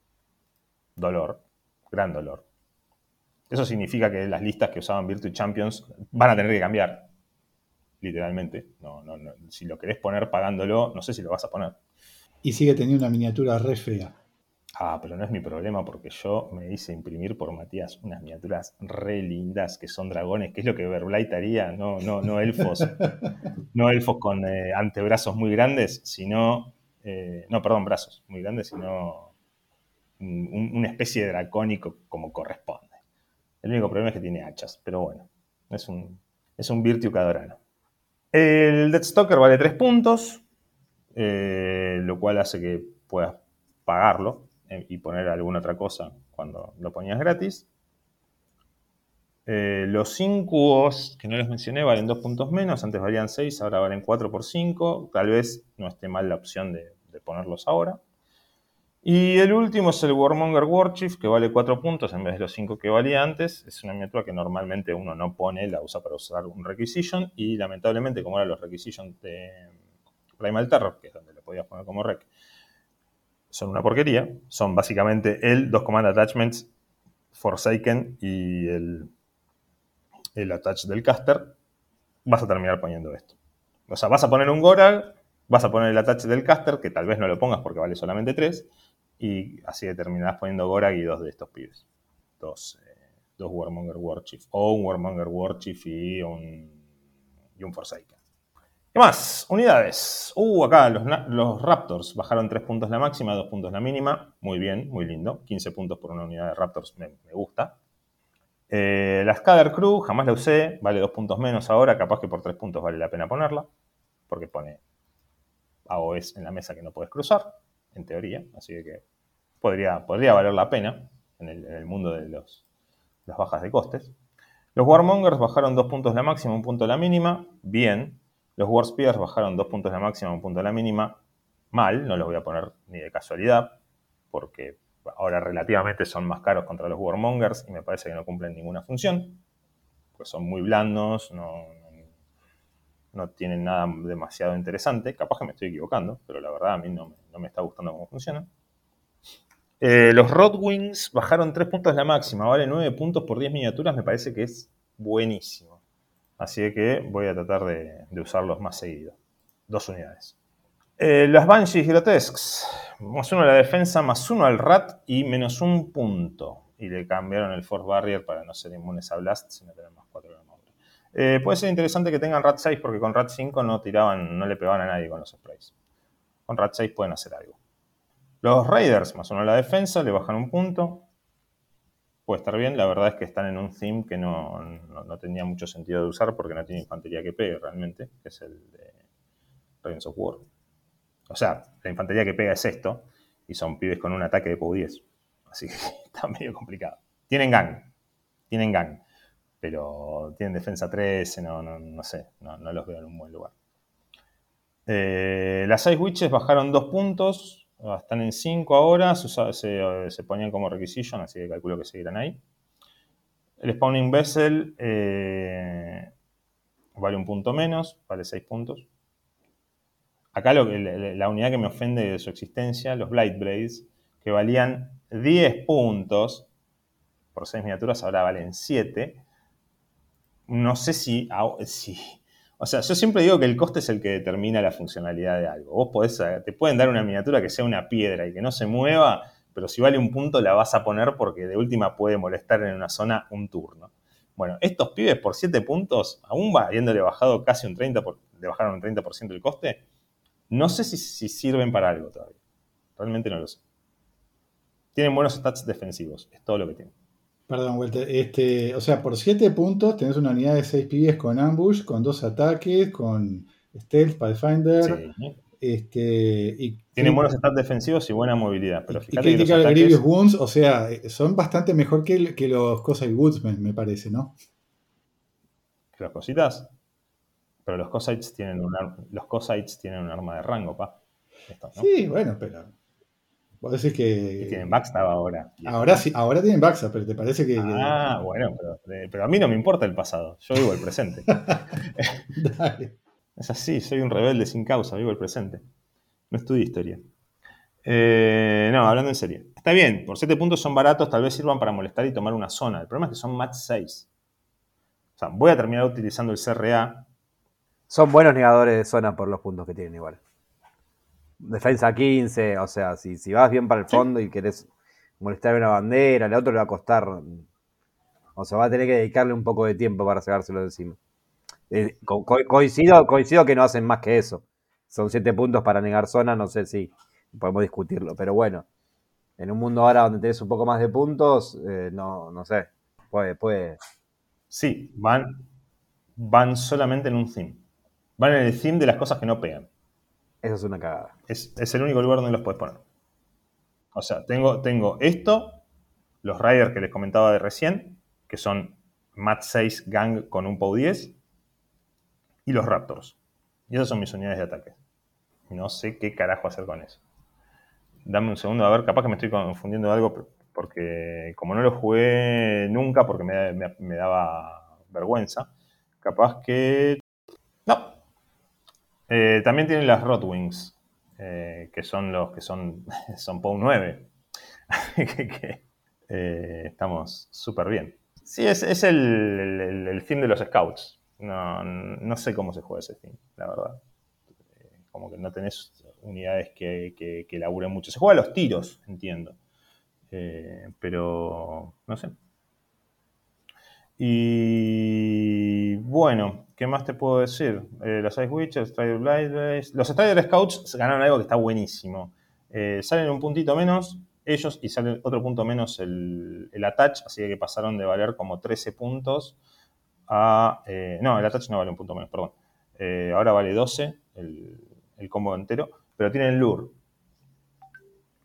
Dolor. Gran dolor. Eso significa que las listas que usaban Virtue Champions van a tener que cambiar. Literalmente. No, no, no. Si lo querés poner pagándolo, no sé si lo vas a poner. Y sigue teniendo una miniatura re fea. Ah, pero no es mi problema porque yo me hice imprimir por Matías unas miniaturas re lindas que son dragones, que es lo que Verblight haría, no, no, no elfos. No elfos con eh, antebrazos muy grandes, sino... Eh, no, perdón, brazos muy grandes, sino un, una especie de dracónico como corresponde. El único problema es que tiene hachas, pero bueno, es un, es un Virtue Cadorano. El Deathstalker vale tres puntos, eh, lo cual hace que puedas pagarlo eh, y poner alguna otra cosa cuando lo ponías gratis. Eh, los incubos, que no los mencioné, valen dos puntos menos. Antes valían seis, ahora valen cuatro por cinco. Tal vez no esté mal la opción de, de ponerlos ahora. Y el último es el Warmonger Warchief, que vale cuatro puntos en vez de los cinco que valía antes. Es una miniatura que normalmente uno no pone, la usa para usar un Requisition. Y lamentablemente, como eran los Requisitions de Primal Terror, que es donde lo podías poner como Rec, son una porquería. Son básicamente el dos Command Attachments, Forsaken y el... el attach del caster, vas a terminar poniendo esto. O sea, vas a poner un Gorag, vas a poner el attach del caster, que tal vez no lo pongas porque vale solamente tres, y así que terminarás poniendo Gorag y dos de estos pibes. Dos, eh, dos Warmonger Warchief. O un Warmonger Warchief y un, y un Forsaken. ¿Qué más? Unidades. Uh, acá los, los Raptors bajaron tres puntos la máxima, dos puntos la mínima. Muy bien, muy lindo. quince puntos por una unidad de Raptors me, me gusta. Eh, la Scudder Crew jamás la usé, vale dos puntos menos ahora, capaz que por tres puntos vale la pena ponerla, porque pone A O Es en la mesa que no puedes cruzar, en teoría, así que podría, podría valer la pena en el, en el mundo de los, las bajas de costes. Los Warmongers bajaron dos puntos la máxima, un punto la mínima, bien. Los Warspears bajaron dos puntos la máxima, un punto la mínima, mal, no los voy a poner ni de casualidad, porque ahora relativamente son más caros contra los Warmongers y me parece que no cumplen ninguna función, pues son muy blandos, no, no, no tienen nada demasiado interesante. Capaz que me estoy equivocando, pero la verdad a mí no, no me está gustando cómo funcionan. Eh, los Rodwings bajaron tres puntos la máxima, vale nueve puntos por diez miniaturas, me parece que es buenísimo. Así que voy a tratar de, de usarlos más seguido. Dos unidades. Eh, las Banshees Grotesques, más uno a la defensa, más uno al Rat y menos un punto. Y le cambiaron el Force Barrier para no ser inmunes a Blast, sino tener más cuatro de armadura. Eh, puede ser interesante que tengan Rat seis, porque con Rat cinco no tiraban, no le pegaban a nadie con los sprays. Con Rat seis pueden hacer algo. Los Raiders, más uno a la defensa, le bajan un punto. Puede estar bien, la verdad es que están en un theme que no, no, no tenía mucho sentido de usar porque no tiene infantería que pegue realmente, que es el de Ravens of War. O sea, la infantería que pega es esto, y son pibes con un ataque de P O W diez. Así que está medio complicado. Tienen gang, tienen gang, pero tienen defensa trece, no, no, no sé, no, no los veo en un buen lugar. Eh, las seis Witches bajaron dos puntos. Están en cinco ahora, se, se, se ponían como requisition, así que calculo que seguirán ahí. El Spawning Vessel eh, vale un punto menos, vale seis puntos. Acá lo, la unidad que me ofende de su existencia, los Blightblades, que valían diez puntos por seis miniaturas, ahora valen siete. No sé si, si... O sea, yo siempre digo que el coste es el que determina la funcionalidad de algo. Vos podés, te pueden dar una miniatura que sea una piedra y que no se mueva, pero si vale un punto la vas a poner porque de última puede molestar en una zona un turno. Bueno, estos pibes por siete puntos, aún va, habiéndole bajado casi un treinta por ciento, le bajaron un treinta por ciento el coste, no sé si, si sirven para algo todavía. Realmente no lo sé. Tienen buenos stats defensivos, es todo lo que tienen. Perdón, Walter, este, o sea, por siete puntos tenés una unidad de seis pibes con ambush, con dos ataques, con stealth, pathfinder, Sí. este, y tienen buenos stats defensivos y buena movilidad, pero y, fíjate y que los critical ataques... Grievous Wounds, o sea, son bastante mejor que, que los Cossack Woodsmen, me parece, ¿no? Que los cositas, pero los Cossacks tienen un los Cossacks tienen un arma de rango, pa. Estos, ¿no? Sí, bueno, pero vos decís que... Y tienen backstab ahora. Ahora sí, ahora tienen backstab, pero te parece que... Ah, que... bueno, pero, pero a mí no me importa el pasado, yo vivo el presente. Dale. Es así, soy un rebelde sin causa, vivo el presente. No estudio historia. Eh, no, hablando en serio. Está bien, por siete puntos son baratos, tal vez sirvan para molestar y tomar una zona. El problema es que son match seis. O sea, voy a terminar utilizando el C R A. Son buenos negadores de zona por los puntos que tienen igual. Defensa quince, o sea, si, si vas bien para el fondo ¿Sí? y querés molestar una bandera, al otro le va a costar. O sea, va a tener que dedicarle un poco de tiempo para sacárselo de encima. Eh, co coincido, coincido que no hacen más que eso. Son siete puntos para negar zona, no sé si podemos discutirlo, pero bueno, en un mundo ahora donde tenés un poco más de puntos, eh, no, no sé, puede, puede. Sí, van, van solamente en un theme. Van en el theme de las cosas que no pegan. Eso es una cagada. Es, es el único lugar donde los puedes poner. O sea, tengo, tengo esto, los Riders que les comentaba de recién, que son match seis gang con un P O W diez, y los Raptors. Y esas son mis unidades de ataque. No sé qué carajo hacer con eso. Dame un segundo, a ver, capaz que me estoy confundiendo de algo, porque como no lo jugué nunca, porque me, me, me daba vergüenza, capaz que... No. Eh, también tienen las Rotwings, eh, que son los que son, son P O W nueve. que, que, eh, estamos súper bien. Sí, es, es el, el, el theme de los Scouts. No, no sé cómo se juega ese theme, la verdad. Eh, como que no tenés unidades que, que, que laburen mucho. Se juega a los tiros, entiendo. Eh, pero no sé. Y bueno, ¿qué más te puedo decir? Eh, los Ice Witches, Strider Blades. Los Strider Scouts ganaron algo que está buenísimo. Eh, salen un puntito menos ellos y sale otro punto menos el, el attach, así que pasaron de valer como trece puntos a... Eh, no, el attach no vale un punto menos, perdón. Eh, ahora vale doce el, el combo entero, pero tienen lure.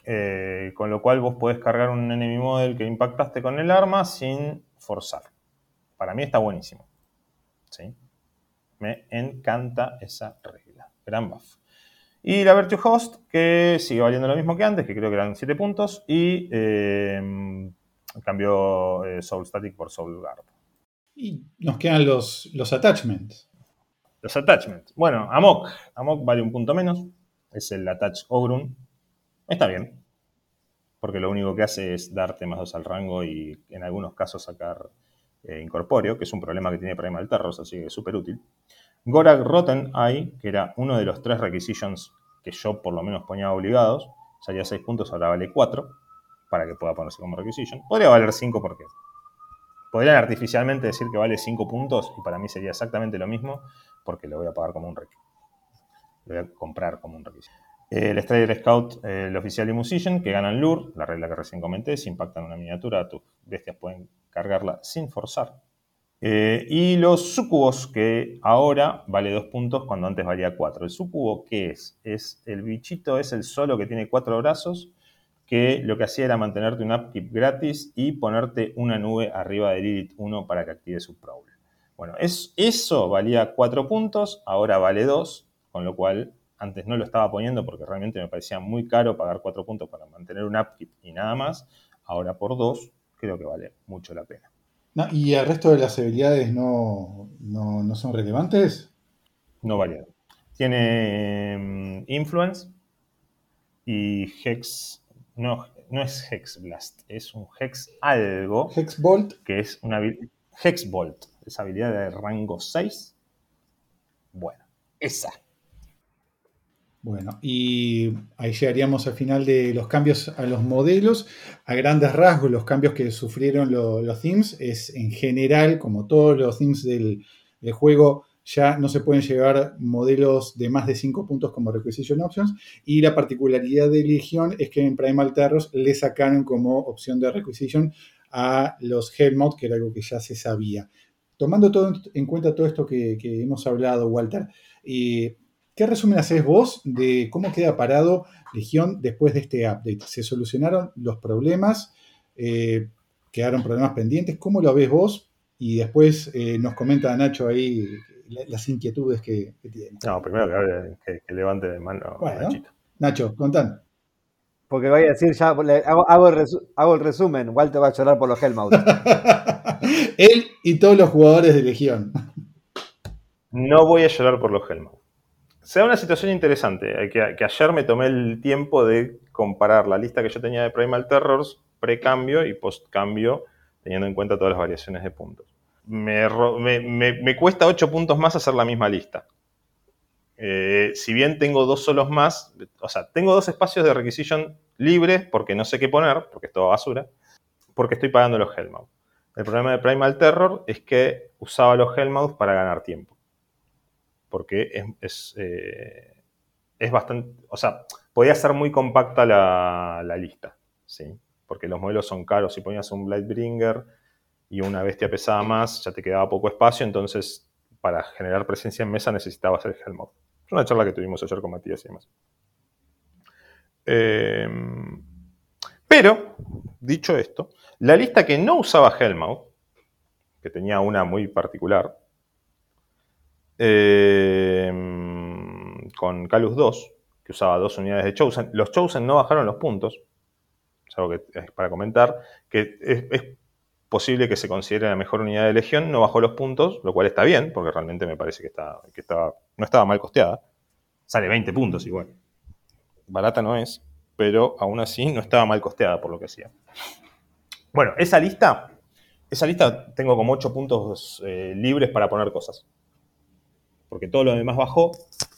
Eh, con lo cual vos podés cargar un enemy model que impactaste con el arma sin forzar. Para mí está buenísimo. ¿Sí? Me encanta esa regla. Gran buff. Y la Virtue Host, que sigue valiendo lo mismo que antes, que creo que eran siete puntos, y eh, cambió eh, Soul Static por Soul Guard. Y nos quedan los, los attachments. Los attachments. Bueno, Amok. Amok vale un punto menos. Es el Attach Ogrun. Está bien. Porque lo único que hace es darte más dos al rango y en algunos casos sacar eh, incorpóreo, que es un problema que tiene Primal Terrors, así que es súper útil. Gorag Rotten Eye, que era uno de los tres requisitions que yo por lo menos ponía obligados, salía seis puntos, ahora vale cuatro, para que pueda ponerse como requisition. Podría valer cinco porque podrían artificialmente decir que vale cinco puntos y para mí sería exactamente lo mismo porque lo voy a pagar como un requisito. Lo voy a comprar como un requisito. Eh, el Strider Scout, eh, el oficial y Musician, que ganan Lure, la regla que recién comenté, si impactan una miniatura, tus bestias pueden cargarla sin forzar. Eh, y los sucubos, que ahora vale dos puntos cuando antes valía cuatro. ¿El sucubo qué es? Es el bichito, es el solo que tiene cuatro brazos, que lo que hacía era mantenerte un upkeep gratis y ponerte una nube arriba de Lilith uno para que active su prowl. Bueno, es, eso valía cuatro puntos, ahora vale dos, con lo cual antes no lo estaba poniendo porque realmente me parecía muy caro pagar cuatro puntos para mantener un upkeep y nada más. Ahora por dos creo que vale mucho la pena. No, ¿y el resto de las habilidades no, no, no son relevantes? No varía. Tiene um, Influence y Hex. No, no es Hex Blast, es un Hex algo. Hex Bolt. Que es una Hex Bolt. Esa habilidad de rango seis. Bueno, esa. Bueno, y ahí llegaríamos al final de los cambios a los modelos. A grandes rasgos, los cambios que sufrieron lo, los themes es en general, como todos los themes del, del juego, ya no se pueden llevar modelos de más de cinco puntos como Requisition Options. Y la particularidad de Legion es que en Primal Terrors le sacaron como opción de Requisition a los Hellmouth, que era algo que ya se sabía. Tomando todo en cuenta todo esto que, que hemos hablado, Walter, eh, ¿qué resumen haces vos de cómo queda parado Legión después de este update? ¿Se solucionaron los problemas? Eh, ¿Quedaron problemas pendientes? ¿Cómo lo ves vos? Y después eh, nos comenta Nacho ahí las inquietudes que, que tiene. No, primero que, hable, que, que levante de mano bueno, Nachito. Nacho, contanos. Porque voy a decir ya, hago, hago, el, resu, hago el resumen, Walter va a llorar por los Hellmouth. Él y todos los jugadores de Legión. No voy a llorar por los Hellmouth. Se da una situación interesante, que, que ayer me tomé el tiempo de comparar la lista que yo tenía de Primal Terrors pre-cambio y post-cambio, teniendo en cuenta todas las variaciones de puntos. Me, me, me, me cuesta ocho puntos más hacer la misma lista. Eh, si bien tengo dos solos más, o sea, tengo dos espacios de requisition libres porque no sé qué poner, porque es todo basura, porque estoy pagando los Hellmouth. El problema de Primal Terror es que usaba los Hellmouth para ganar tiempo. Porque es, es, eh, es bastante, o sea, podía ser muy compacta la, la lista, ¿sí? Porque los modelos son caros. Si ponías un Blightbringer y una bestia pesada más, ya te quedaba poco espacio, entonces para generar presencia en mesa necesitabas el Hellmouth. Es una charla que tuvimos ayer con Matías y demás. Eh, pero, dicho esto, la lista que no usaba Hellmouth, que tenía una muy particular, Eh, con Calus dos, que usaba dos unidades de Chosen. Los Chosen no bajaron los puntos, es algo que es para comentar, que es, es posible que se considere la mejor unidad de Legión, no bajó los puntos, lo cual está bien, porque realmente me parece que, está, que estaba, no estaba mal costeada. Sale veinte puntos igual. Barata no es, pero aún así no estaba mal costeada por lo que hacía. Bueno, esa lista, esa lista tengo como ocho puntos eh, libres para poner cosas. Porque todo lo demás bajó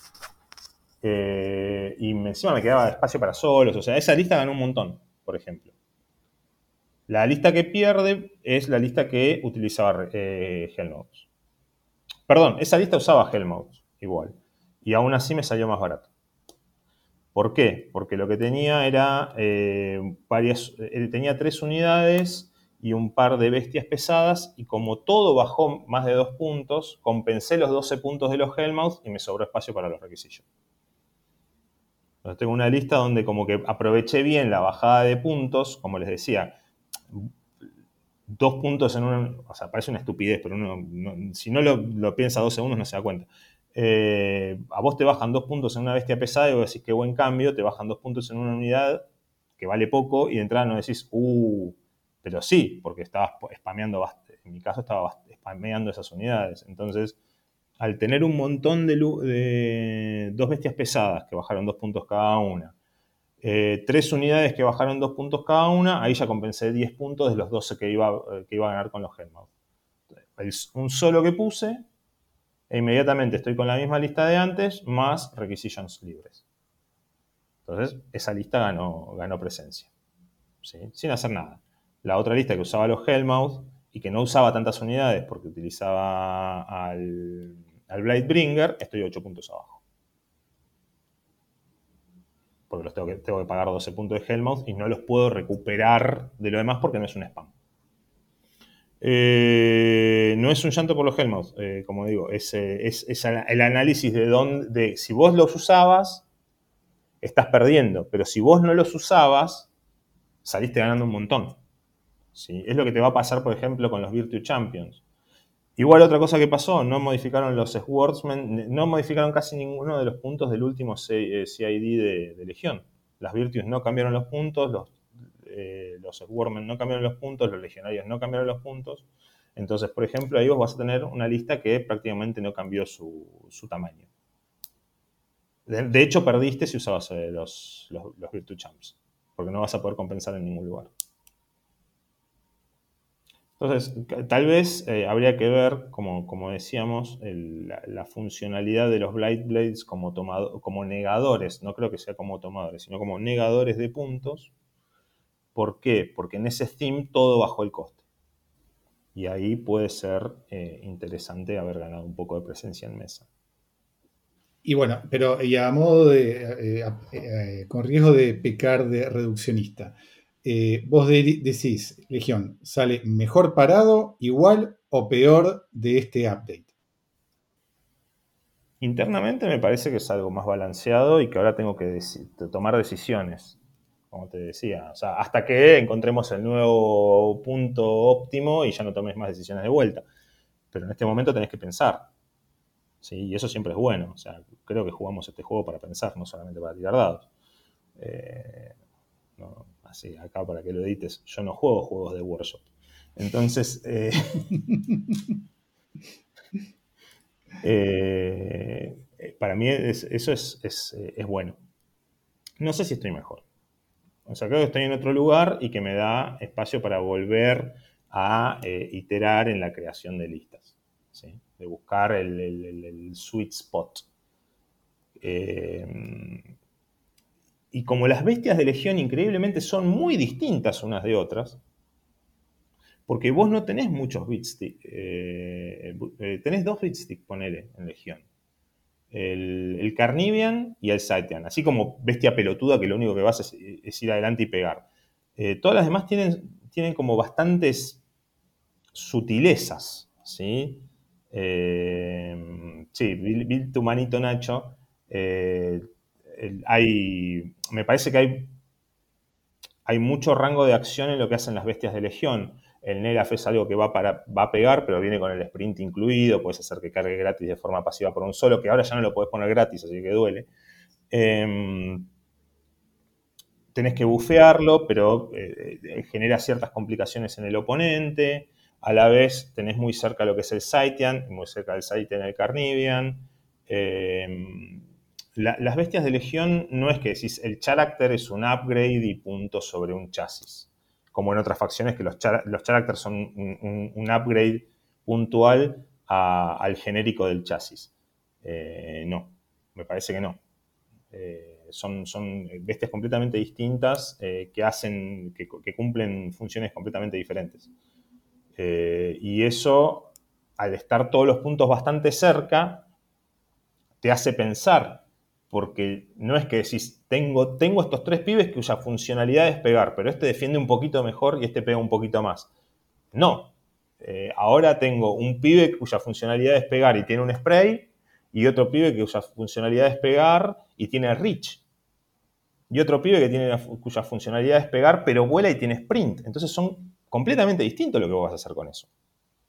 eh, y encima me quedaba espacio para solos. O sea, esa lista ganó un montón, por ejemplo. La lista que pierde es la lista que utilizaba eh, Hellmouth. Perdón, esa lista usaba Hellmouth igual. Y aún así me salió más barato. ¿Por qué? Porque lo que tenía era eh, varias, eh, tenía tres unidades y un par de bestias pesadas, y como todo bajó más de dos puntos, compensé los doce puntos de los Hellmouth y me sobró espacio para los requisitos. Entonces tengo una lista donde como que aproveché bien la bajada de puntos, como les decía, dos puntos en un... O sea, parece una estupidez, pero uno, no, si no lo, lo piensa dos segundos no se da cuenta. Eh, a vos te bajan dos puntos en una bestia pesada y vos decís qué buen cambio, te bajan dos puntos en una unidad que vale poco y de entrada no decís, uh, pero sí, porque estabas spameando, en mi caso estaba spameando esas unidades. Entonces, al tener un montón de, de dos bestias pesadas que bajaron dos puntos cada una, eh, tres unidades que bajaron dos puntos cada una, ahí ya compensé diez puntos de los doce que iba, que iba a ganar con los Hellmouth. Un solo que puse, e inmediatamente estoy con la misma lista de antes, más requisitions libres. Entonces, esa lista ganó, ganó presencia, ¿sí? Sin hacer nada. La otra lista que usaba los Hellmouth y que no usaba tantas unidades porque utilizaba al, al Blighbringer, estoy ocho puntos abajo. Porque los tengo que, tengo que pagar doce puntos de Hellmouth y no los puedo recuperar de lo demás porque no es un spam. Eh, no es un llanto por los Hellmouth, eh, como digo, es, es, es el análisis de dónde, de si vos los usabas, estás perdiendo, pero si vos no los usabas, saliste ganando un montón. ¿Sí? Es lo que te va a pasar, por ejemplo, con los Virtue Champions. Igual otra cosa que pasó, no modificaron los Swordsmen, no modificaron casi ninguno de los puntos del último C I D de, de Legión. Las Virtues no cambiaron los puntos, los, eh, los Swordsmen no cambiaron los puntos, los Legionarios no cambiaron los puntos. Entonces, por ejemplo, ahí vos vas a tener una lista que prácticamente no cambió su, su tamaño. De, de hecho, perdiste si usabas eh, los, los, los Virtue Champs, porque no vas a poder compensar en ningún lugar. Entonces, tal vez eh, habría que ver, como, como decíamos, el, la, la funcionalidad de los Blightblades como, tomado, como negadores. No creo que sea como tomadores, sino como negadores de puntos. ¿Por qué? Porque en ese theme todo bajó el coste. Y ahí puede ser eh, interesante haber ganado un poco de presencia en mesa. Y bueno, pero y a modo de, eh, eh, con riesgo de pecar de reduccionista, eh, vos de, decís, Legión, ¿sale mejor parado, igual o peor de este update? Internamente me parece que es algo más balanceado y que ahora tengo que dec- tomar decisiones, como te decía. O sea, hasta que encontremos el nuevo punto óptimo y ya no tomes más decisiones de vuelta. Pero en este momento tenés que pensar. ¿Sí? Y eso siempre es bueno. O sea, creo que jugamos este juego para pensar, no solamente para tirar dados. Eh, no, así, acá para que lo edites, yo no juego juegos de workshop. Entonces, eh, eh, para mí es, eso es, es, es bueno. No sé si estoy mejor. O sea, creo que estoy en otro lugar y que me da espacio para volver a eh, iterar en la creación de listas, ¿sí? De buscar el, el, el, el sweet spot. Eh, y como las bestias de Legión increíblemente son muy distintas unas de otras, porque vos no tenés muchos bitstick, eh, eh, tenés dos bitstick, ponele, en Legión. El, el Carnivian y el Scythian, así como bestia pelotuda que lo único que vas es, es ir adelante y pegar. Eh, todas las demás tienen, tienen como bastantes sutilezas, ¿sí? Eh, sí, Bill tu manito Nacho. Eh, el, hay, me parece que hay, hay mucho rango de acción en lo que hacen las bestias de Legión. El Neraf es algo que va, para, va a pegar, pero viene con el sprint incluido. Puedes hacer que cargue gratis de forma pasiva por un solo, que ahora ya no lo podés poner gratis, así que duele. Eh, tenés que bufearlo, pero eh, eh, genera ciertas complicaciones en el oponente. A la vez tenés muy cerca lo que es el Scythian, muy cerca del Scythian el Carnivian. Eh, la, las bestias de Legión no es que decís el character es un upgrade y punto sobre un chasis, como en otras facciones que los, char los characters son un, un, un upgrade puntual a, al genérico del chasis. Eh, no, me parece que no. Eh, son, son bestias completamente distintas eh, que hacen, que, que cumplen funciones completamente diferentes. Eh, y eso, al estar todos los puntos bastante cerca, te hace pensar, porque no es que decís, tengo, tengo estos tres pibes cuya funcionalidad es pegar, pero este defiende un poquito mejor y este pega un poquito más. No. Eh, ahora tengo un pibe cuya funcionalidad es pegar y tiene un spray, y otro pibe cuya funcionalidad es pegar y tiene reach. y otro pibe que tiene cuya funcionalidad es pegar, pero vuela y tiene sprint. Entonces son completamente distintos lo que vos vas a hacer con eso.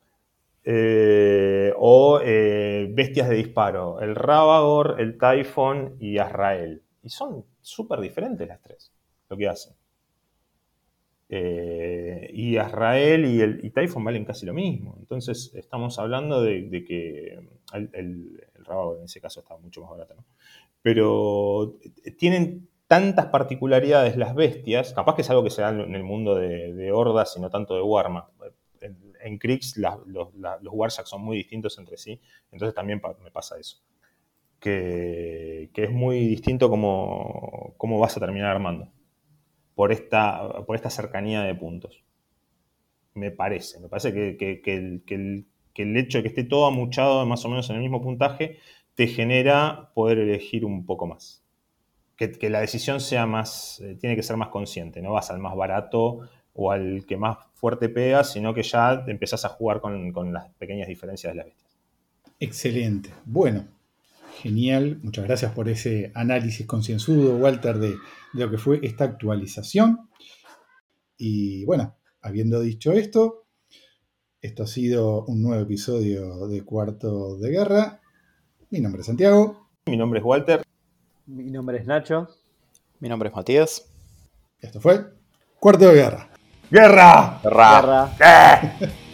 Eh, o eh, bestias de disparo, el Ravagor, el Typhon y Azrael. Y son súper diferentes las tres, lo que hacen. Eh, y Azrael y, el, y Typhon valen casi lo mismo. Entonces estamos hablando de, de que el, el, el Ravagor en ese caso está mucho más barato, ¿no? Pero tienen tantas particularidades las bestias, capaz que es algo que se da en el mundo de, de hordas y no tanto de Warmap. En, en Kriegs la, los, la, los Warshack son muy distintos entre sí, entonces también pa, me pasa eso. Que, que es muy distinto cómo, cómo vas a terminar armando. Por esta, por esta cercanía de puntos. Me parece. Me parece que, que, que, el, que, el, que el hecho de que esté todo amuchado más o menos en el mismo puntaje te genera poder elegir un poco más. Que, que la decisión sea más, eh, tiene que ser más consciente. No vas al más barato o al que más fuerte pega, sino que ya empezás a jugar con, con las pequeñas diferencias de las bestias. Excelente. Bueno, genial. Muchas gracias por ese análisis concienzudo, Walter, de, de lo que fue esta actualización. Y bueno, habiendo dicho esto, esto ha sido un nuevo episodio de Cuarto de Guerra. Mi nombre es Santiago. Mi nombre es Walter. Mi nombre es Nacho. Mi nombre es Matías. Esto fue Cuarto de Guerra. ¡Guerra! Guerra. Guerra. ¡Eh!